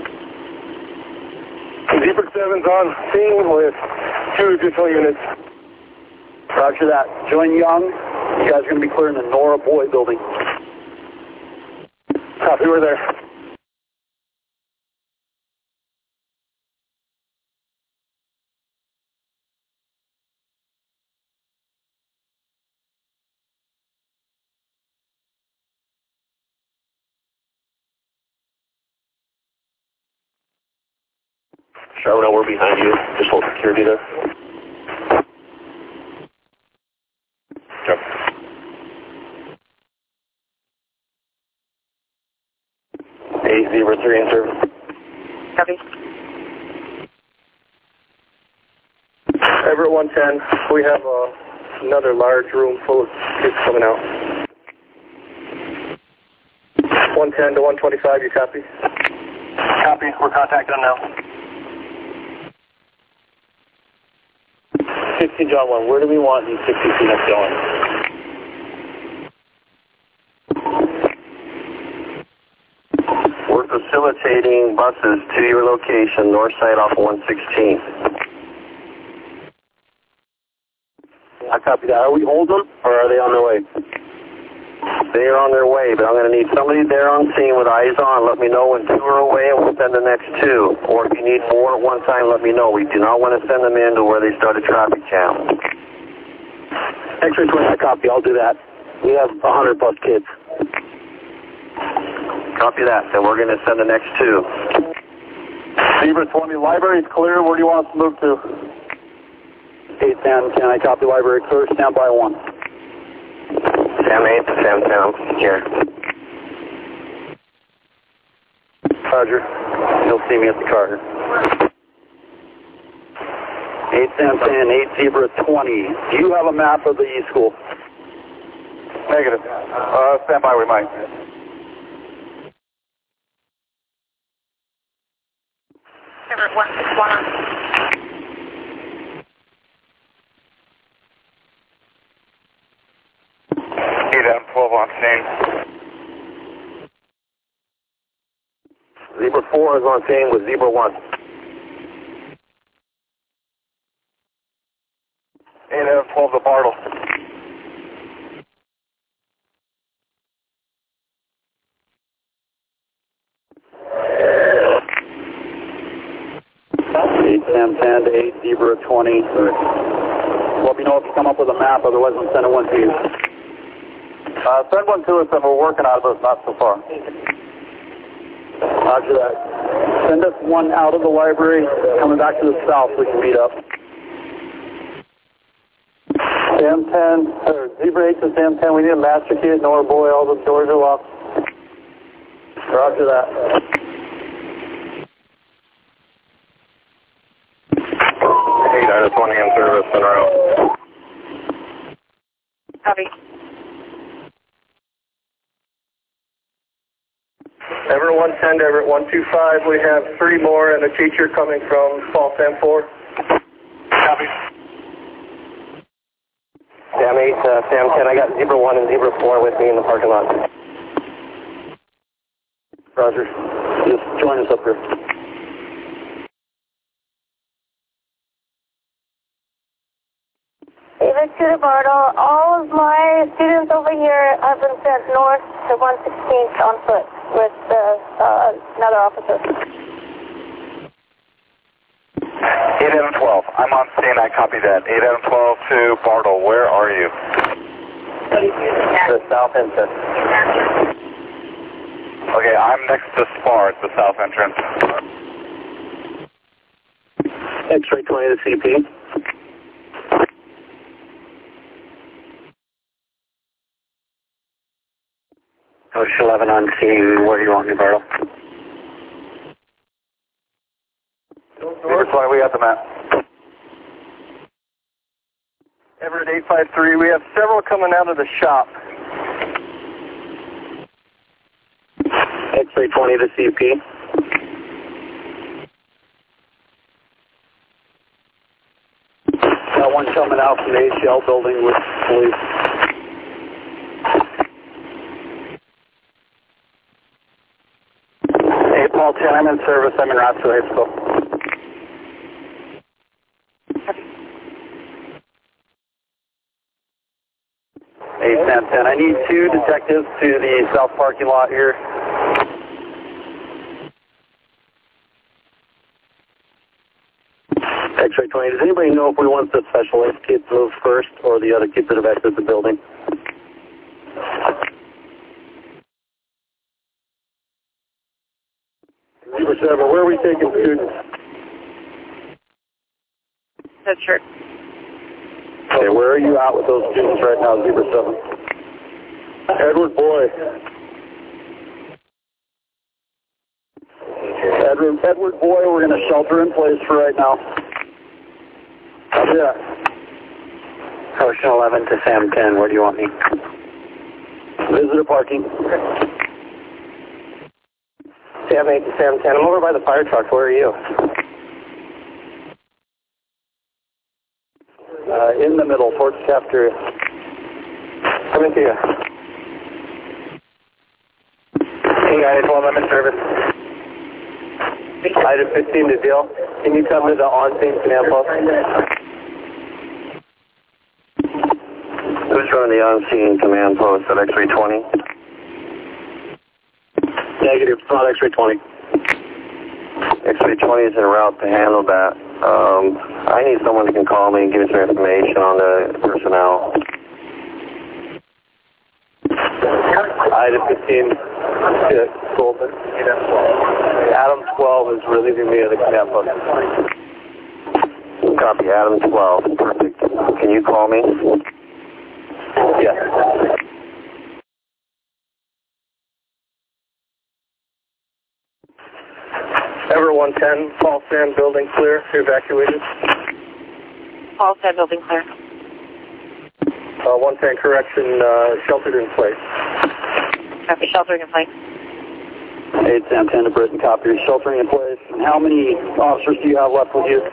Speaker 12: Zebra 7's on scene with 2 additional units.
Speaker 6: Roger that. Join Young. You guys are going to be clearing the Nora Boy building.
Speaker 12: Copy, we're there.
Speaker 7: Charbonneau, we're behind you. Just hold security there. Yep.
Speaker 3: Eight Zebra 3 in service.
Speaker 2: Copy.
Speaker 12: Everett 110, we have another large room full of kids coming out. 110 to 125, you copy?
Speaker 3: Copy, we're contacting them now.
Speaker 9: 60 John 1, where do we want these 60 students going?
Speaker 1: We're facilitating buses to your location, north side off 116th.
Speaker 7: I copy that. Are we holding them, or are they on their way?
Speaker 1: They are on their way, but I'm going to need somebody there on scene with eyes on. Let me know when 2 are away, and we'll send the next 2. Or if you need more at one time, let me know. We do not want to send them into where they start a traffic jam.
Speaker 7: X-ray 20, I copy. I'll do that. We have 100 plus kids.
Speaker 1: Copy that. Then we're going to send the next 2.
Speaker 9: Zebra 20, library's clear. Where do you want us to move to?
Speaker 6: 8 Sam 10, I copy library clear. Stand by 1.
Speaker 1: Sam 8 to Sam 10. Here.
Speaker 6: Roger. You'll see me at the car. 8 Sam 10, 8 Zebra 20. Do you have a map of the school?
Speaker 3: Negative. Stand by, we might.
Speaker 2: Everett 161.
Speaker 3: Adam 12 on scene.
Speaker 1: Zebra 4 is on scene with Zebra 1.
Speaker 6: Sam 10 to 8 Zebra 20. Let me know if you come up with a map, otherwise I'm sending one to you.
Speaker 9: Send one to us and we're working out of those maps so far.
Speaker 6: Roger that. Send us one out of the library, coming back to the south, we can meet up.
Speaker 9: Sam 10, or Zebra 8 to Sam 10, we need a master key at Nora Boy, all the doors are locked. Roger that.
Speaker 4: 8 out of 20 in service, center out.
Speaker 2: Copy.
Speaker 12: Everett 110 to Everett 125, we have 3 more and a teacher coming from Fall Sam 4.
Speaker 4: Copy.
Speaker 10: Sam 8, Sam 10, I got Zebra 1 and Zebra 4 with me in the parking lot.
Speaker 6: Roger. Just join us up here.
Speaker 8: David to Bartle, all of my students over here have been sent north to 116th on foot with another officer.
Speaker 9: 8 Adam 12, I'm on scene, I copy that. 8 Adam 12 to Bartle, where are you?
Speaker 10: The south entrance.
Speaker 9: Okay, I'm next to SPAR at the south entrance.
Speaker 7: X-ray 20 to CP.
Speaker 10: Ocean 11 on scene, where do you want me, Bartle?
Speaker 9: Zebra 20, we got the map.
Speaker 12: Everett 853, we have several coming out of the shop.
Speaker 7: X-ray 20 to CP.
Speaker 6: Got one coming out from the ACL building with police.
Speaker 3: Hey, Paul 10, I'm in service. I'm in Rossville High School.
Speaker 6: Hey, Sam 10, I need 2 detectives to the south parking lot here.
Speaker 7: X-ray 20, does anybody know if we want the special ed kids moved first or the other kids that have exited the building?
Speaker 6: Zebra 7, where are we taking students?
Speaker 2: That's true.
Speaker 6: Okay, where are you at with those students right now, Zebra 7? Edward Boy. Edward Boy, we're going to shelter in place for right now. Yeah.
Speaker 10: Ocean 11 to Sam 10, where do you want me?
Speaker 6: Visitor parking.
Speaker 10: Sam 8 to Sam 10, I'm over by the fire truck, where are you?
Speaker 6: In the middle, towards the cafeteria.
Speaker 10: Coming to you. Hey guys, well, I'm in service.
Speaker 9: Item 15 to deal. Can you come to the on-scene command post?
Speaker 1: Who's running the on-scene command post at X-ray 20?
Speaker 7: Negative, it's not X-ray 20.
Speaker 1: X-ray 20 is en route to handle that. I need someone that can call me and give me some information on the personnel.
Speaker 9: Item 15 to Goldman. Adam 12 is relieving me of the command post.
Speaker 1: Copy, Adam 12. Perfect. Can you call me?
Speaker 9: Yes.
Speaker 12: Everett 110, Fall Sam building clear, evacuated.
Speaker 2: All said building clear.
Speaker 12: 110 correction, sheltered in place.
Speaker 2: Copy, sheltering in place.
Speaker 6: 8 Sam 10 to Britain, copy. You're sheltering in place. And how many officers do you have left with you?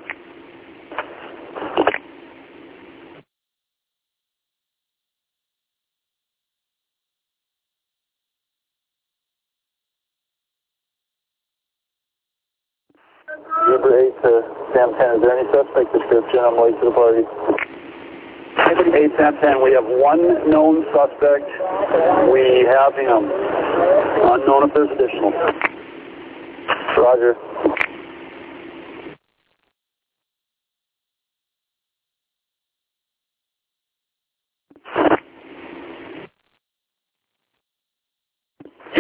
Speaker 9: Zebra 8 to Sam 10, is there any suspect description? I'm late to the party.
Speaker 6: 8 Sam 10, we have one known suspect. We have him. Unknown if there's additional.
Speaker 9: Roger.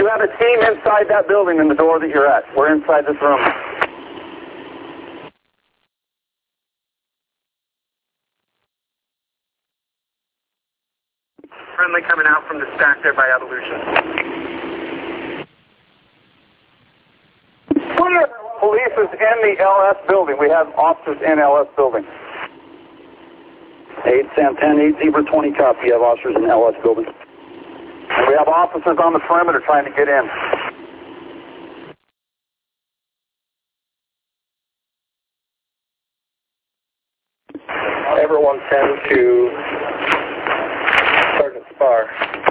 Speaker 3: You have a team inside that building in the door that you're at. We're inside this room.
Speaker 5: Friendly coming out from the stack there by Evolution.
Speaker 3: Police is in the LS building. We have officers in LS building. 8 Sam 10, 8 Zebra 20 copy. You have officers in LS building. And we have officers on the perimeter trying to get in.
Speaker 12: Everyone 10 to Sergeant Spar.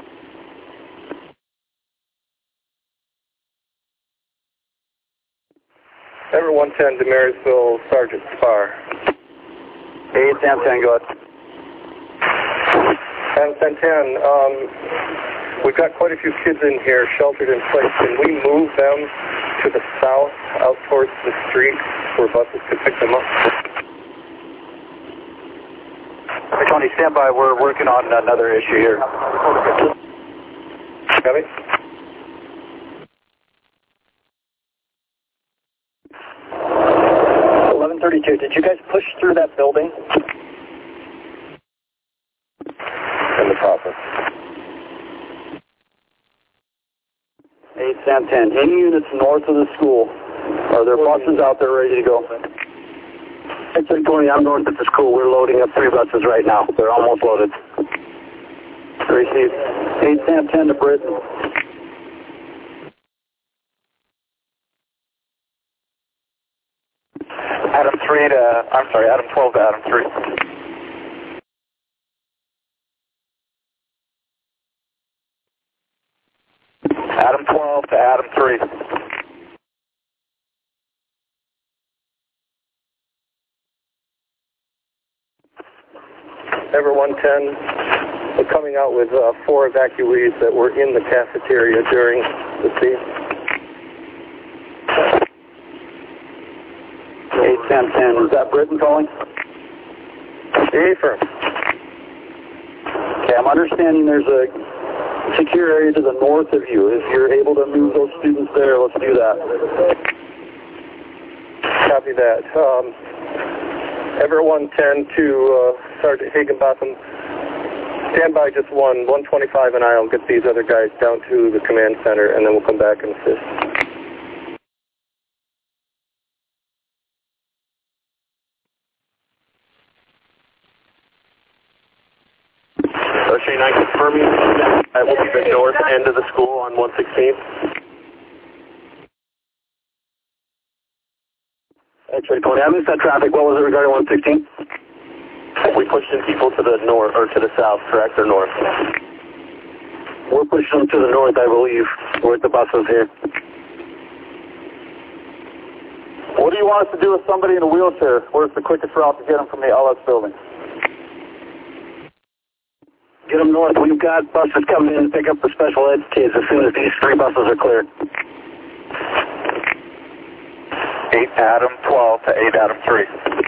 Speaker 12: Everyone 10 to Marysville, Sergeant Spar.
Speaker 3: 8 Sam 10, go ahead.
Speaker 12: Sam 10, we've got quite a few kids in here sheltered in place. Can we move them to the south, out towards the street, where buses could pick them up?
Speaker 3: Tony, stand by. We're working on another issue here.
Speaker 12: Copy.
Speaker 3: Did you guys push through that building?
Speaker 12: In the process.
Speaker 3: 8 Sam 10. Any units north of the school? Are there buses out there ready to go?
Speaker 1: It's 20. I'm north at the school. We're loading up 3 buses right now. They're almost loaded.
Speaker 3: Received. 8 Sam 10 to Britain.
Speaker 1: Adam 12 to Adam 3. Adam 12 to Adam 3.
Speaker 12: Everyone 10, we're coming out with 4 evacuees that were in the cafeteria during the siege.
Speaker 3: 8 Sam 10, is that Britain calling?
Speaker 12: Affirm.
Speaker 3: Okay, I'm understanding there's a secure area to the north of you. If you're able to move those students there, let's do that.
Speaker 12: Copy that. Everyone 10 to Sergeant Higginbotham. Stand by just 125 and I'll get these other guys down to the command center and then we'll come back and assist.
Speaker 7: Shane, I confirm you that will be the north end of the school on 116th.
Speaker 1: X-ray 20. I missed that traffic. What was it regarding 116?
Speaker 7: We pushed in people to the north, or to the south, correct, or north?
Speaker 1: We're pushing them to the north, I believe. We're at the buses here.
Speaker 3: What do you want us to do with somebody in a wheelchair? Where's the quickest route to get them from the LS building?
Speaker 1: Get them north. We've got buses coming in to pick up the special ed kids as soon as these 3 buses are cleared.
Speaker 3: 8 Adam 12 to 8 Adam 3.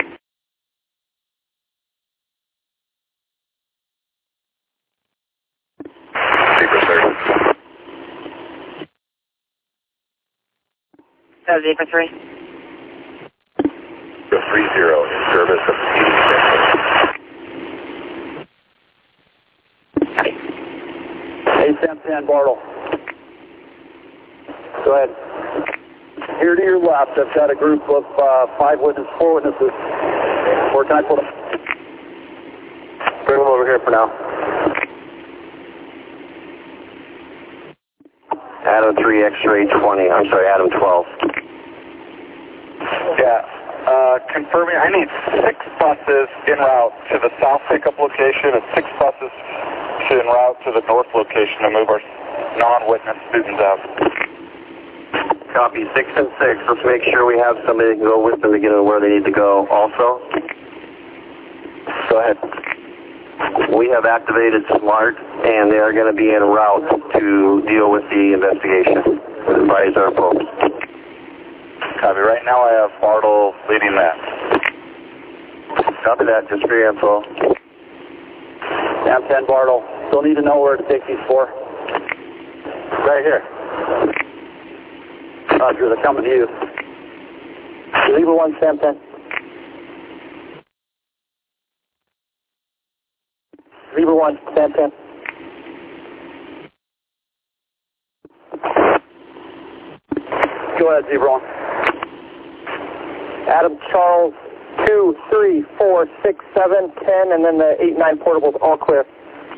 Speaker 2: That was Zebra 3.
Speaker 3: 30 in service of the PD. 8 Sam 10 Bartle. Go ahead. Here to your left, I've got a group of 4 witnesses. Where can I put them?
Speaker 1: Bring them over here for now. Adam 3, X-ray 20. I'm sorry, Adam 12.
Speaker 3: Yeah. Confirming, I need 6 buses en route to the south pickup location and 6 buses en route to the north location to move our non-witness students out.
Speaker 1: Copy 6 and 6. Let's make sure we have somebody that can go with them to get them where they need to go. Also, go ahead. We have activated SMART, and they are going to be en route to deal with the investigation. Advise our folks.
Speaker 3: Copy. Right now I have Bartle leading that.
Speaker 1: Copy that, just for your info.
Speaker 3: Sam 10 Bartle. Still need to know where to take these 4.
Speaker 1: Right here.
Speaker 9: Roger, they're coming to you.
Speaker 6: Zebra 1, Sam 10. Zebra 1, Sam 10.
Speaker 9: Go ahead, Zebra 1.
Speaker 6: Adam Charles 2, 3, 4, 6, 7, 10, and then the 8, 9 portables all clear.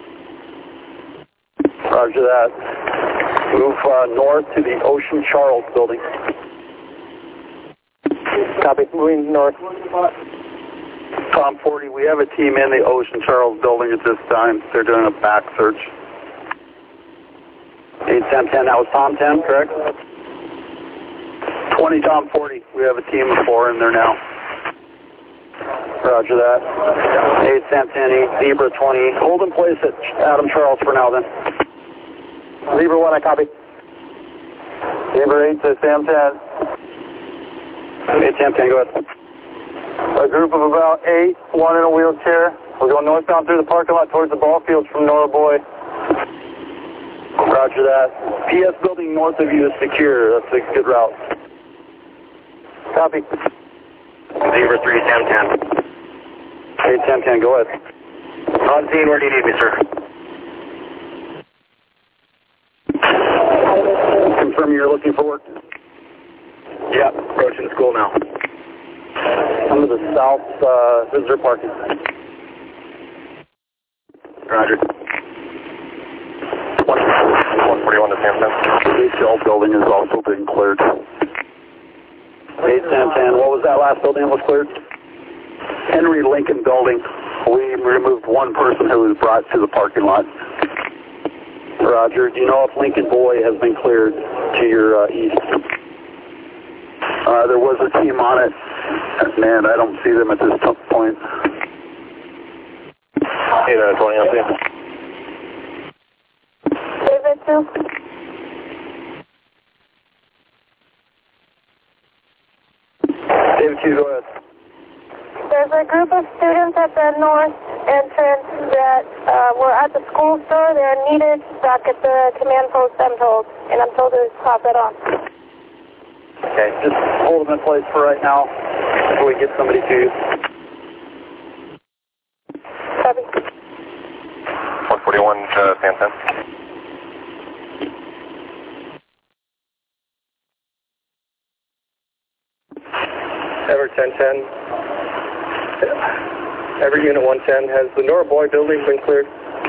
Speaker 9: Roger that. Move north to the Ocean Charles building.
Speaker 6: Copy. Moving north.
Speaker 9: Tom 40, we have a team in the Ocean Charles building at this time. They're doing a back search. 8, 10, 10. That was Tom 10, correct? 20, Tom 40. We have a team of 4 in there now. Roger that. 8, Sam 10, 8, Zebra 20. Hold in place at Adam Charles for now then.
Speaker 6: Zebra 1, I copy.
Speaker 9: Zebra 8 to Sam 10. 8, Sam 10, go ahead.
Speaker 6: A group of about 8, 1 in a wheelchair. We're going northbound through the parking lot towards the ball fields from Nora Boy.
Speaker 9: Roger that. PS building north of you is secure. That's a good route.
Speaker 6: Copy.
Speaker 10: Zebra 3, Sam 10.
Speaker 9: 8, Sam 10, go ahead.
Speaker 10: On scene, where do you need me, sir?
Speaker 9: Confirm you're looking for work?
Speaker 10: Yep, approaching the school now.
Speaker 9: Come to the south visitor parking.
Speaker 10: Roger. 141 to Sam 10.
Speaker 9: The HL building has also been cleared. 8, Sam 10. What was that last building that was cleared? Henry Lincoln building. We removed one person who was brought to the parking lot. Roger. Do you know if Lincoln Boy has been cleared to your east? There was a team on it, and I don't see them at this point.
Speaker 10: 8, 20 on scene.
Speaker 8: David 2.
Speaker 9: David 2, go ahead.
Speaker 8: There's a group of students at the north entrance that were at the school store. They're needed back at the command post, I'm told. And I'm told to pop that on.
Speaker 9: Okay, just hold them in place for right now until we get somebody to you.
Speaker 8: Copy.
Speaker 4: 141 to Sam 10.
Speaker 12: Everett 1010. Everett Unit 110. Has the Nora Boy building been cleared?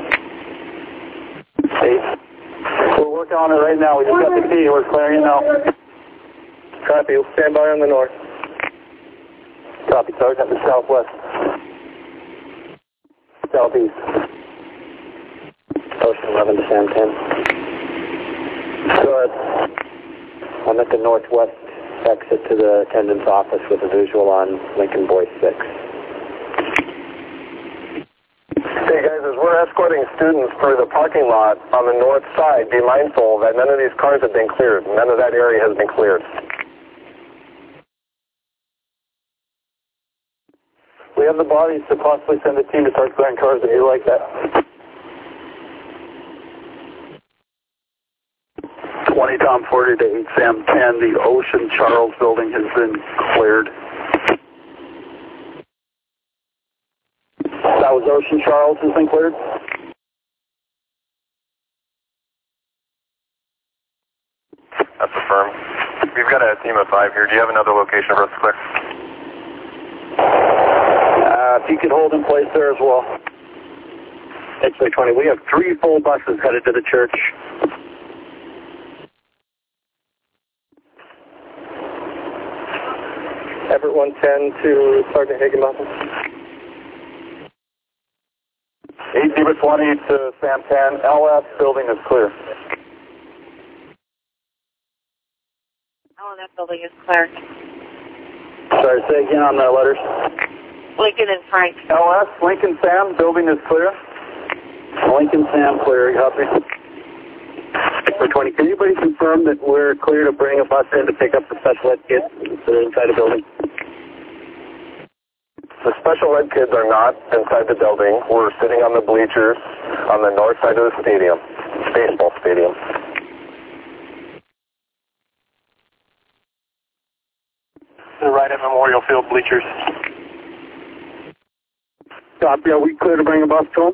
Speaker 9: 8. We're working on it right now. We just got the key. We're clearing it now.
Speaker 12: Copy. We'll stand by on the north.
Speaker 9: Copy, Sergeant. The southwest. Southeast.
Speaker 10: Ocean 11 to Sam 10.
Speaker 9: Go ahead.
Speaker 10: I'm at the northwest exit to the attendant's office with a visual on Lincoln Boy 6.
Speaker 12: Hey guys, as we're escorting students through the parking lot on the north side, be mindful that none of these cars have been cleared. None of that area has been cleared.
Speaker 9: We have the bodies to possibly send a team to start clearing cars if you like that. 20 Tom 40 to 8 Sam 10. The Ocean Charles building has been cleared. That was Ocean Charles has been cleared?
Speaker 4: That's affirmed. We've got a team of 5 here. Do you have another location for us to clear?
Speaker 9: If you could hold in place there as well. X-Ray 20. We have 3 full buses headed to the church.
Speaker 12: Everett 110 to Sergeant Higginbotham.
Speaker 9: 8 Zebra 20 to Sam 10. LF building is clear.
Speaker 2: Oh, that building is clear.
Speaker 9: Sorry, say again on the letters.
Speaker 2: Lincoln and Frank.
Speaker 9: LS, Lincoln Sam, building is clear. Lincoln Sam, clear. Copy. For 20, can anybody confirm that we're clear to bring a bus in to pick up the special ed kids that are inside the building?
Speaker 12: The special ed kids are not inside the building. We're sitting on the bleachers on the north side of the stadium, baseball stadium. right at Memorial Field bleachers.
Speaker 9: Copy. Are we clear to bring a bus to them?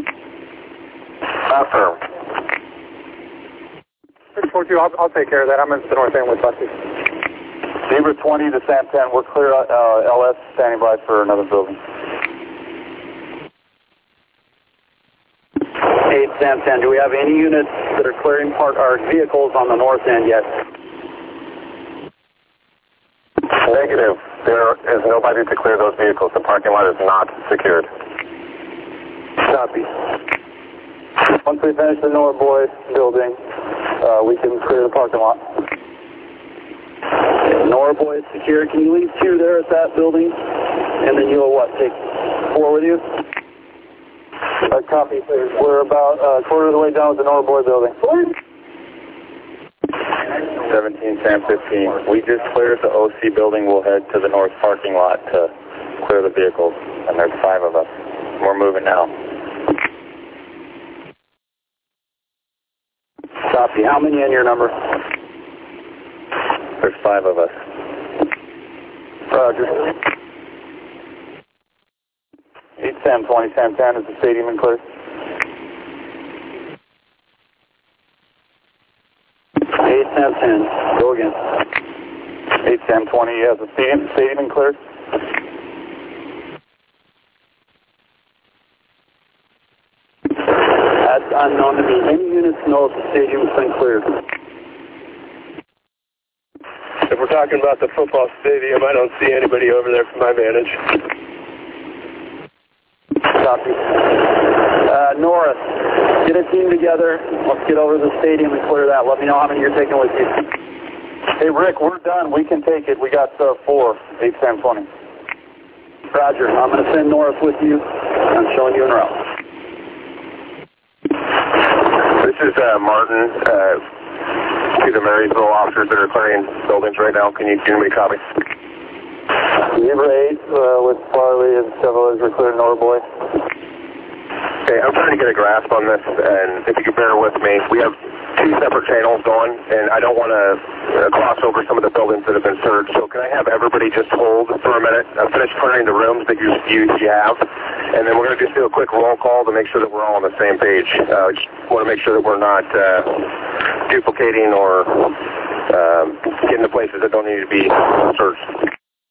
Speaker 1: Affirm.
Speaker 12: 642, I'll take care of that. I'm in the north end with buses.
Speaker 9: Zebra 20 to Sam 10. We're clear. LS standing by for another building. 8 Sam 10. Do we have any units that are clearing our vehicles on the north end yet?
Speaker 1: Negative. There is nobody to clear those vehicles. The parking lot is not secured.
Speaker 9: Copy. Once we finish the Norboy building, we can clear the parking lot. Norboy is secure. Can you leave 2 there at that building? And then you'll take 4 with you? Copy. We're about a quarter of the way down with the Norboy building. 17 Sam 15. We just cleared the OC building. We'll head to the north parking lot to clear the vehicles. And there's 5 of us. We're moving now. Copy. How many in your number? There's 5 of us. Roger. 8 Sam 20 Sam 10. Is the stadium in clear? 8 Sam 10. Go again. 8 Sam 20. Has the stadium in clear? That's unknown to me. Any units know if the stadium's been cleared?
Speaker 12: If we're talking about the football stadium, I don't see anybody over there from my vantage.
Speaker 9: Copy. Norris, get a team together. Let's get over to the stadium and clear that. Let me know how many you're taking with you. Hey, Rick, we're done. We can take it. We got 4, 8 Sam 20. Roger. I'm going to send Norris with you. I'm showing you en route.
Speaker 1: This is Martin. To the Marysville officers that are clearing buildings right now. Can you give me a copy?
Speaker 9: Zebra 8 with Farley and several others are clearing Norboy.
Speaker 1: Okay, I'm trying to get a grasp on this, and if you could bear with me, we have 2 separate channels going, and I don't want to cross over some of the buildings that have been searched. So can I have everybody just hold for a minute? I'm finished clearing the rooms that you have, and then we're going to just do a quick roll call to make sure that we're all on the same page. Just want to make sure that we're not duplicating or getting to places that don't need to be searched.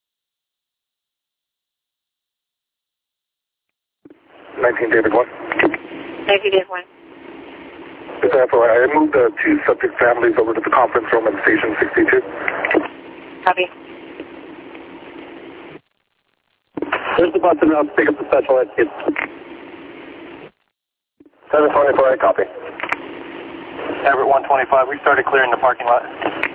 Speaker 12: 19 David 1.
Speaker 2: 19 David 1.
Speaker 12: Is that right? I moved the 2 subject families over to the conference room at Station 62.
Speaker 2: Copy.
Speaker 9: There's the bus and route to pick up the special ed kids.
Speaker 1: 724, I copy.
Speaker 12: Everett 125, we started clearing the parking lot.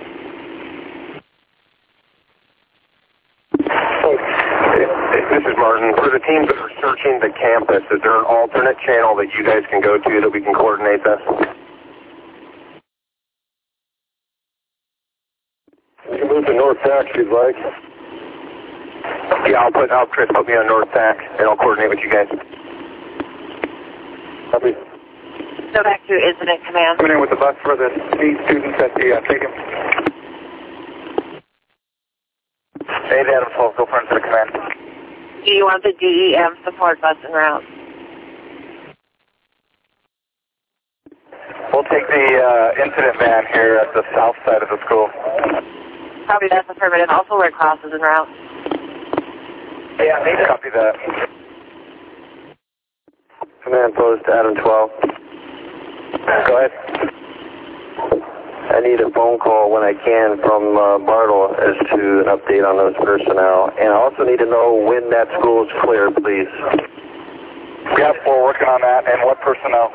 Speaker 1: This is Martin. For the teams that are searching the campus, is there an alternate channel that you guys can go to that we can coordinate this?
Speaker 12: You can move to North Tack if you'd like.
Speaker 1: Yeah, I'll Chris put me on North Tack, and I'll coordinate with you guys.
Speaker 12: Copy.
Speaker 2: Go back to incident command.
Speaker 12: Coming in with the bus for the 8 students at the stadium.
Speaker 1: 8 Adam 12, go for incident command.
Speaker 2: Do you want the DEM support bus en route?
Speaker 1: We'll take the incident van here at the south side of the school.
Speaker 2: Copy, that's affirmative. Also Red Cross is en route.
Speaker 1: Yeah, copy that. Command post to Adam 12. Go ahead. I need a phone call when I can from Bartle as to an update on those personnel. And I also need to know when that school is clear, please.
Speaker 12: Yep, we're working on that. And what personnel?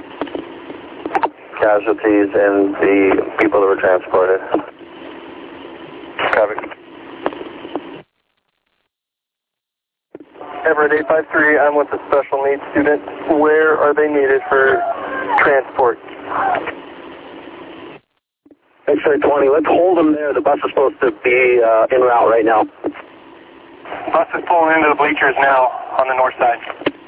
Speaker 1: Casualties and the people that were transported.
Speaker 12: Copy. Everett 853, I'm with the special needs student. Where are they needed for transport?
Speaker 1: X-ray 20, let's hold them there. The bus is supposed to be en route right now.
Speaker 12: Bus is pulling into the bleachers now on the north side.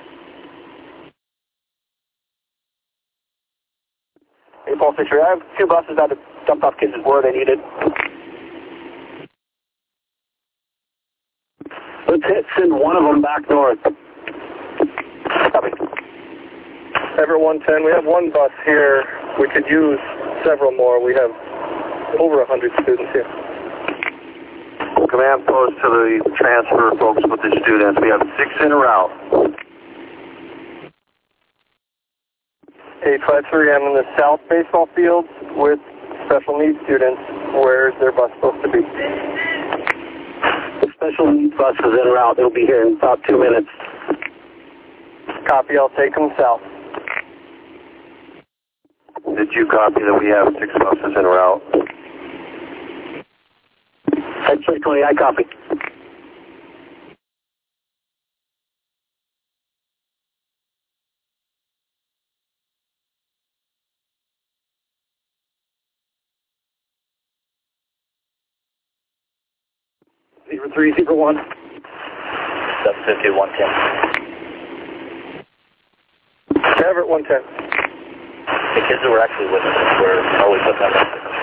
Speaker 9: Hey, Paul Fisher, I have 2 buses that have dumped off kids where they needed. Send one of them back north.
Speaker 3: Copy.
Speaker 12: Everett 110, we have one bus here. We could use several more. We have over 100 students here.
Speaker 1: Command post to the transfer folks with the students. We have 6 en route.
Speaker 12: 853, I'm in the south baseball fields with special needs students. Where's their bus supposed to be?
Speaker 9: The special needs bus is en route. It'll be here in about 2 minutes.
Speaker 12: Copy, I'll take them south.
Speaker 1: Did you copy that we have 6 buses en route?
Speaker 9: X-ray 20, I copy. Zebra 3, Zebra 1.
Speaker 10: 750, 110.
Speaker 12: Everett 110.
Speaker 10: The kids who were actually with us were always with them.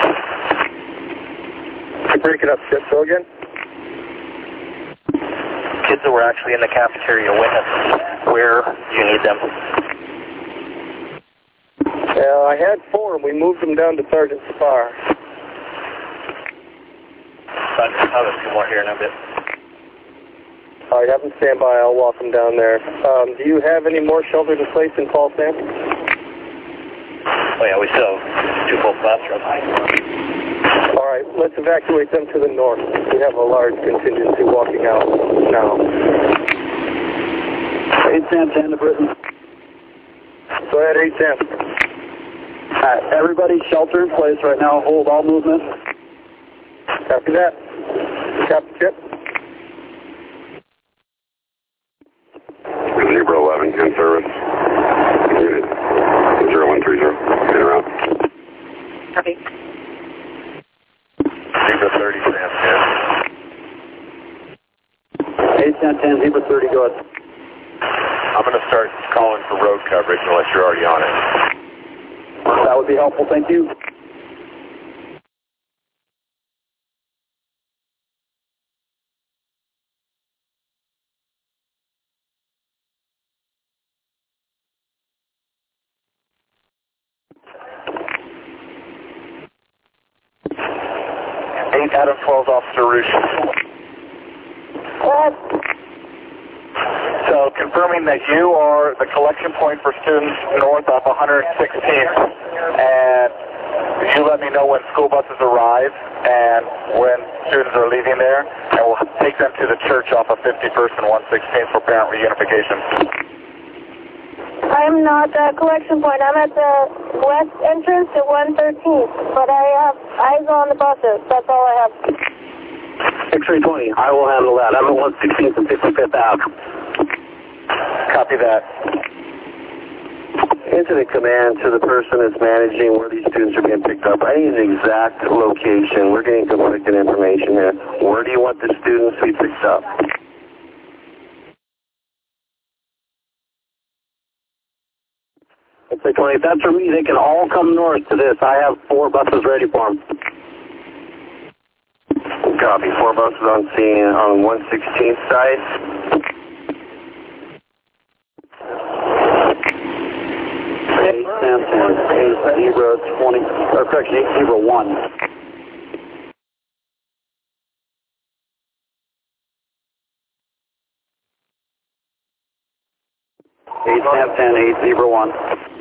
Speaker 12: Break it up, Chip. Go again.
Speaker 10: Kids who were actually in the cafeteria with us, where do you need them?
Speaker 12: I had 4 and we moved them down to Sergeant Spar.
Speaker 10: I'll have 2 more here in a bit.
Speaker 12: All right, have them stand by. I'll walk them down there. Do you have any more shelters in place in Paul Sam?
Speaker 10: Oh yeah, we still have 2 full classrooms.
Speaker 12: All right, let's evacuate them to the north. We have a large contingency walking out now.
Speaker 9: 8 Sam 10 to prison.
Speaker 12: Go ahead, 8 Sam.
Speaker 9: Everybody shelter in place right now. Hold all movement.
Speaker 12: Copy that. Copy, Chip.
Speaker 1: Zebra 11, in service. Unit 0130, in route.
Speaker 2: Copy.
Speaker 4: Zebra 30, Sam 10.
Speaker 9: 8 Sam 10, Zebra 30, go ahead.
Speaker 4: I'm going to start calling for road coverage unless you're already on it.
Speaker 9: That would be helpful, thank you.
Speaker 4: Adam 12, Officer Roosh.
Speaker 8: What?
Speaker 4: So confirming that you are the collection point for students north of 116th, and you let me know when school buses arrive and when students are leaving there, and we'll take them to the church off of 51st and 116th for parent reunification.
Speaker 8: I'm not the collection point. I'm at the west entrance at 113th, but I have eyes on the buses. That's all I have.
Speaker 9: X-ray 20, I will handle that. I'm at 116th and 55th Ave.
Speaker 4: Copy that.
Speaker 1: Incident command to the person that's managing where these students are being picked up. I need an exact location. We're getting conflicting information here. Where do you want the students to be picked up?
Speaker 9: X-ray 20, if that's for me, they can all come north to this. I have 4 buses ready for them.
Speaker 1: Copy. 4 buses on scene on 116th side.
Speaker 9: 8 Sam 10, 8 Zebra 20, or correction, 8 Zebra 1. 8 Sam 10, 8 Zebra 1.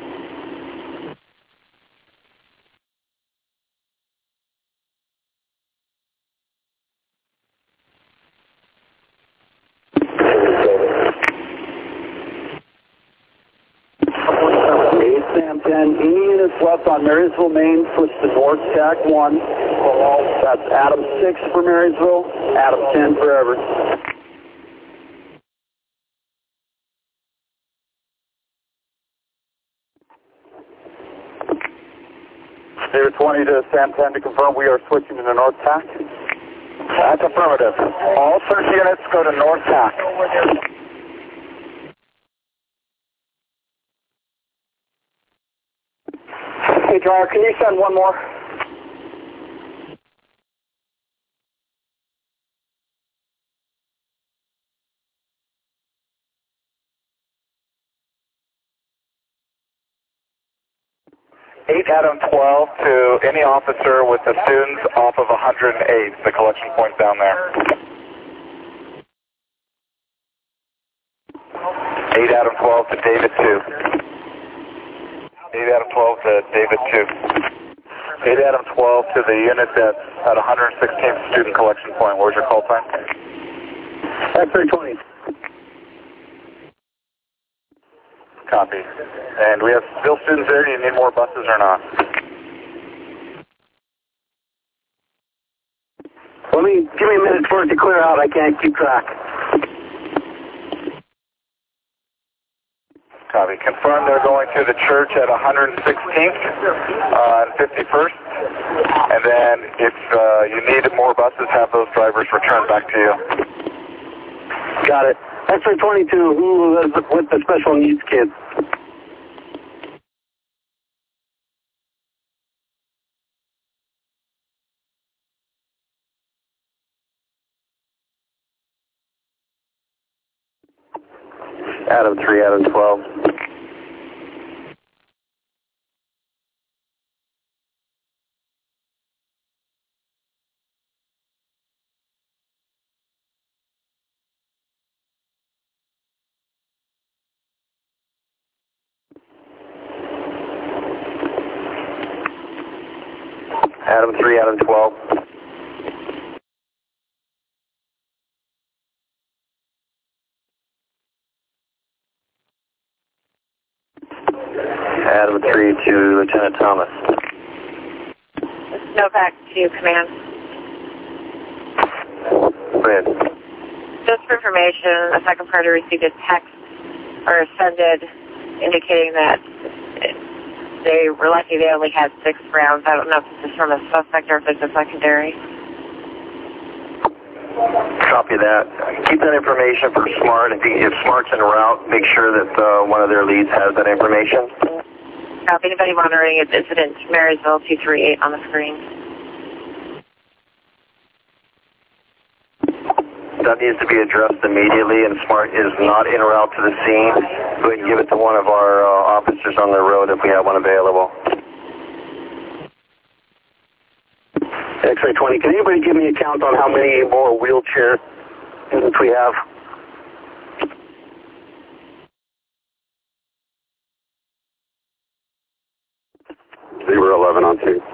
Speaker 9: Sam 10, any units left on Marysville Main, switch to North Tack 1. That's Adam 6 for Marysville, Adam 10 for Everett.
Speaker 3: Zero 20 to Sam 10 to confirm we are switching to the North Tack.
Speaker 4: That's affirmative. All search units go to North Tack.
Speaker 3: Hey, Dryer, can you send one more?
Speaker 4: Adam 12 to any officer with the students off of 108, the collection point down there. 8 Adam 12 to David 2. 8 Adam 12 to David 2. 8 Adam 12 to the unit that's at 116th student collection point. Where's your call sign?
Speaker 9: X-ray 20.
Speaker 4: Copy. And we have still students there. Do you need more buses or not?
Speaker 9: Give me a minute for it to clear out. I can't keep track.
Speaker 4: Copy. Confirm they're going to the church at 116th and 51st. And then if you need more buses, have those drivers return back to you.
Speaker 9: Got it. X-ray 22, who is with the special needs kids?
Speaker 1: Adam 3, Adam 12. Adam 3, Adam 12. Adam 3 to Lieutenant Thomas.
Speaker 2: Novak to command.
Speaker 1: Go ahead.
Speaker 2: Just for information, a second party received a text or sended indicating that they were lucky they only had 6 rounds. I don't know if this is from a suspect or if it's a secondary.
Speaker 1: Copy that. Keep that information for SMART. If SMART's en route, make sure that one of their leads has that information.
Speaker 2: Copy. Anybody monitoring its incident, Marysville 238 on the screen.
Speaker 1: That needs to be addressed immediately, and SMART is not en route to the scene. Go ahead and give it to one of our officers on the road if we have one available.
Speaker 9: X-ray 20, can anybody give me a count on how many more wheelchair units we have?
Speaker 1: We were 11 on 2.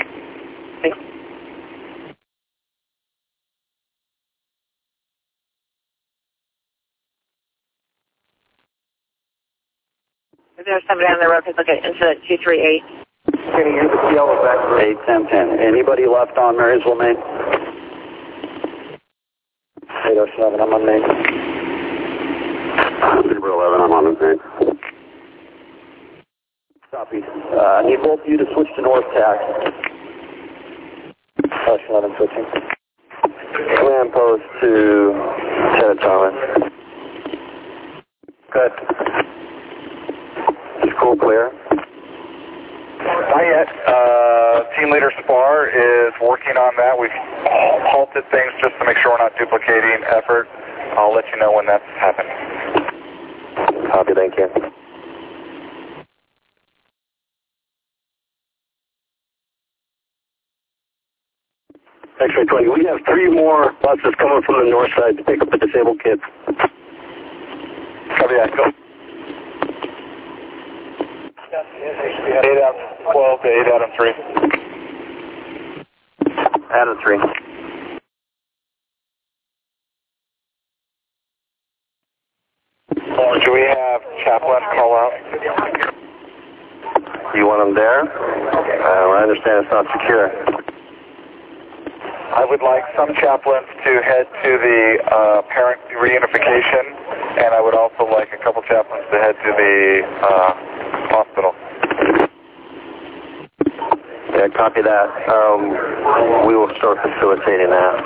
Speaker 2: If there's somebody on the road, please look at incident 238.
Speaker 9: Can you hear the yellow back? 8, 10, 10. Anybody left on Marysville, Maine? 807, I'm on Maine.
Speaker 1: 11, I'm on Maine.
Speaker 9: Copy. I need both of you to switch to north tack. 11, switching.
Speaker 1: Command post to Lieutenant Thomas. Good. School clear?
Speaker 4: Not yet. Team leader Spar is working on that. We've halted things just to make sure we're not duplicating effort. I'll let you know when that's happened.
Speaker 1: Copy, thank you.
Speaker 9: X-ray 20, we have 3 more buses coming from the north side to pick up the disabled kids.
Speaker 4: Copy that, go. 8 Adam 12 to 8 Adam 3.
Speaker 1: Adam 3.
Speaker 4: Do we have chaplain call out?
Speaker 1: You want them there? I understand it's not secure.
Speaker 4: I would like some chaplains to head to the parent reunification, and I would also like a couple chaplains to head to the hospital.
Speaker 1: Yeah, copy that. We will start facilitating that.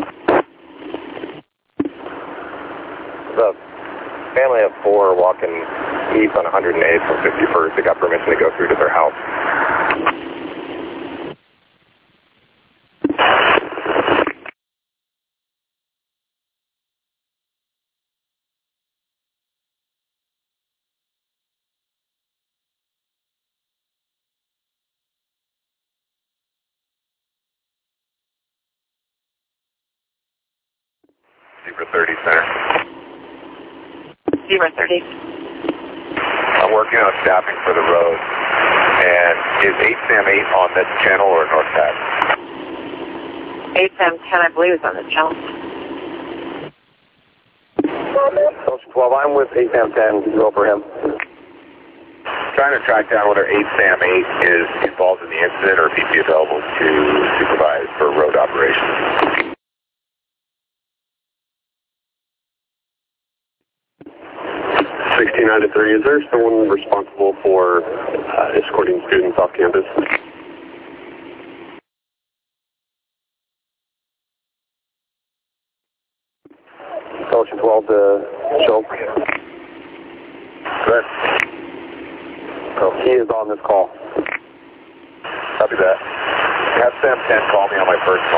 Speaker 13: The family of 4 walking east on 108th from 51st. They got permission to go through to their house. Zebra 30 Center.
Speaker 2: Zebra 30.
Speaker 13: I'm working on staffing for the road. And is 8SAM8 on this channel or North Pack?
Speaker 2: 8SAM10, I believe, is on this channel.
Speaker 9: Ocean 12, I'm with 8SAM10. Go for him.
Speaker 13: Trying to track down whether 8SAM8 is involved in the incident or if he'd be available to supervise for road operations.
Speaker 7: 69-3, is there someone responsible for escorting students off campus?
Speaker 9: Ocean 12 to show.
Speaker 13: Good.
Speaker 9: So he is on this call.
Speaker 13: Copy that. Have SAM10 call me on my personal.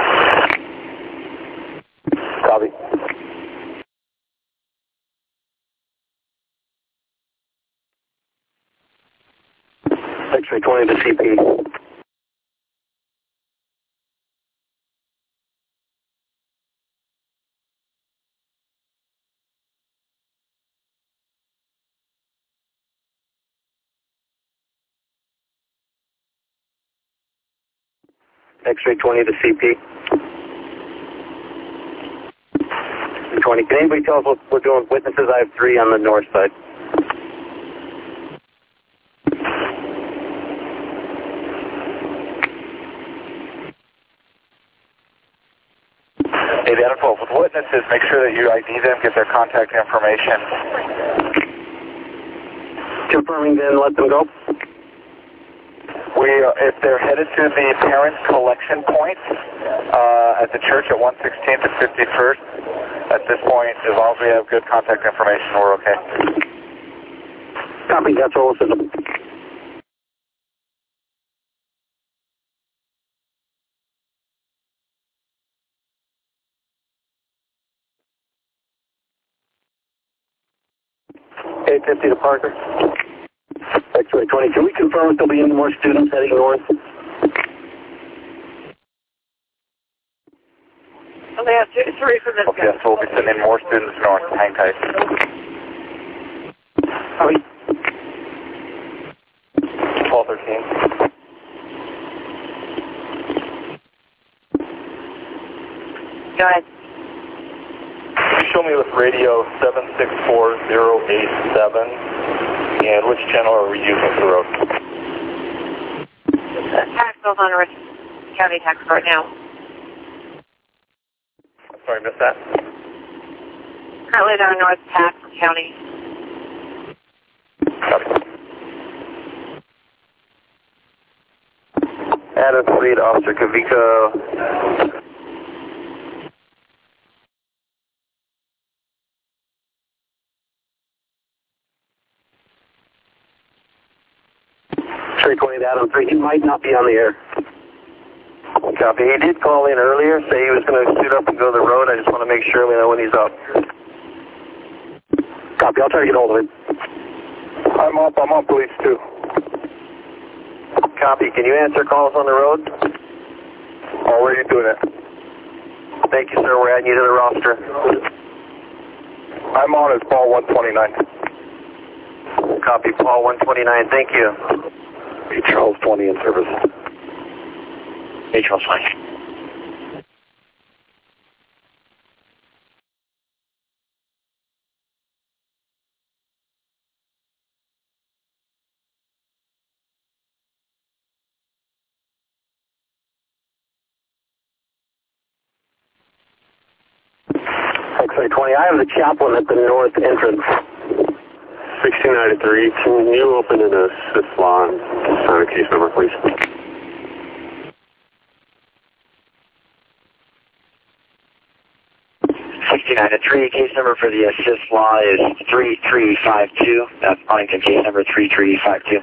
Speaker 9: Copy. X-ray 20 to CP. X-ray 20 to CP. 20. Can anybody tell us what we're doing with witnesses? I have 3 on the north side.
Speaker 4: Hey, Adam 12, with witnesses, make sure that you ID them, get their contact information.
Speaker 9: Confirming, then let them go.
Speaker 4: If they're headed to the parent collection point at the church at 116th and 51st, at this point, as long as we have good contact information, we're okay.
Speaker 9: Copy, that's all. Listen. $850 to Parker. X-ray 20. Can we confirm if there'll be any more students heading north?
Speaker 2: Oh, they have 3 from this
Speaker 4: Okay, so we'll be sending more students north. Hang tight.
Speaker 9: Copy.
Speaker 4: 1213.
Speaker 2: Go ahead.
Speaker 12: Show me with radio 764087, and which channel are we using for the road?
Speaker 2: Tax goes on North County Tax Court now.
Speaker 12: Sorry, missed that.
Speaker 2: Currently they're in North Tax County.
Speaker 12: Copy.
Speaker 1: Adam Fleet, Officer Kavika.
Speaker 9: X-ray 20 to Adam 3. He might not be on the air.
Speaker 1: Copy. He did call in earlier, say he was going to suit up and go the road. I just want to make sure we know when he's up.
Speaker 9: Copy. I'll try to get hold of him.
Speaker 12: I'm on police too.
Speaker 1: Copy. Can you answer calls on the road?
Speaker 12: Already doing it.
Speaker 1: Thank you, sir. We're adding you to the roster.
Speaker 12: I'm on as Paul 129.
Speaker 1: Copy. Paul 129. Thank you.
Speaker 9: Hey, Charles 20 in service.
Speaker 10: Hey, Charles 20.
Speaker 9: X-ray 20. I have the chaplain at the north entrance.
Speaker 7: 69-3, can you open an assist law and sign a case number, please?
Speaker 10: Case number for the assist law is 3352. That's Arlington case number 3352.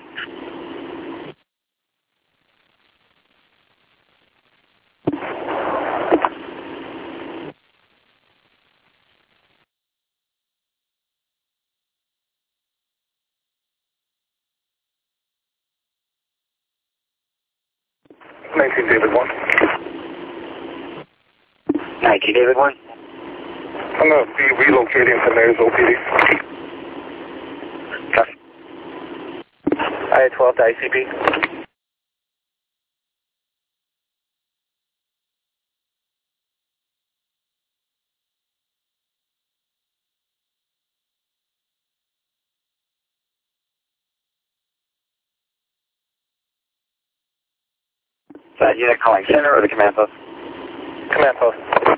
Speaker 12: David 1.
Speaker 10: 19 David 1.
Speaker 12: I'm going to be relocating to Mayor's OPD.
Speaker 10: Copy. IA-12 to ICP.
Speaker 14: Is that unit calling center or the command post?
Speaker 10: Command post.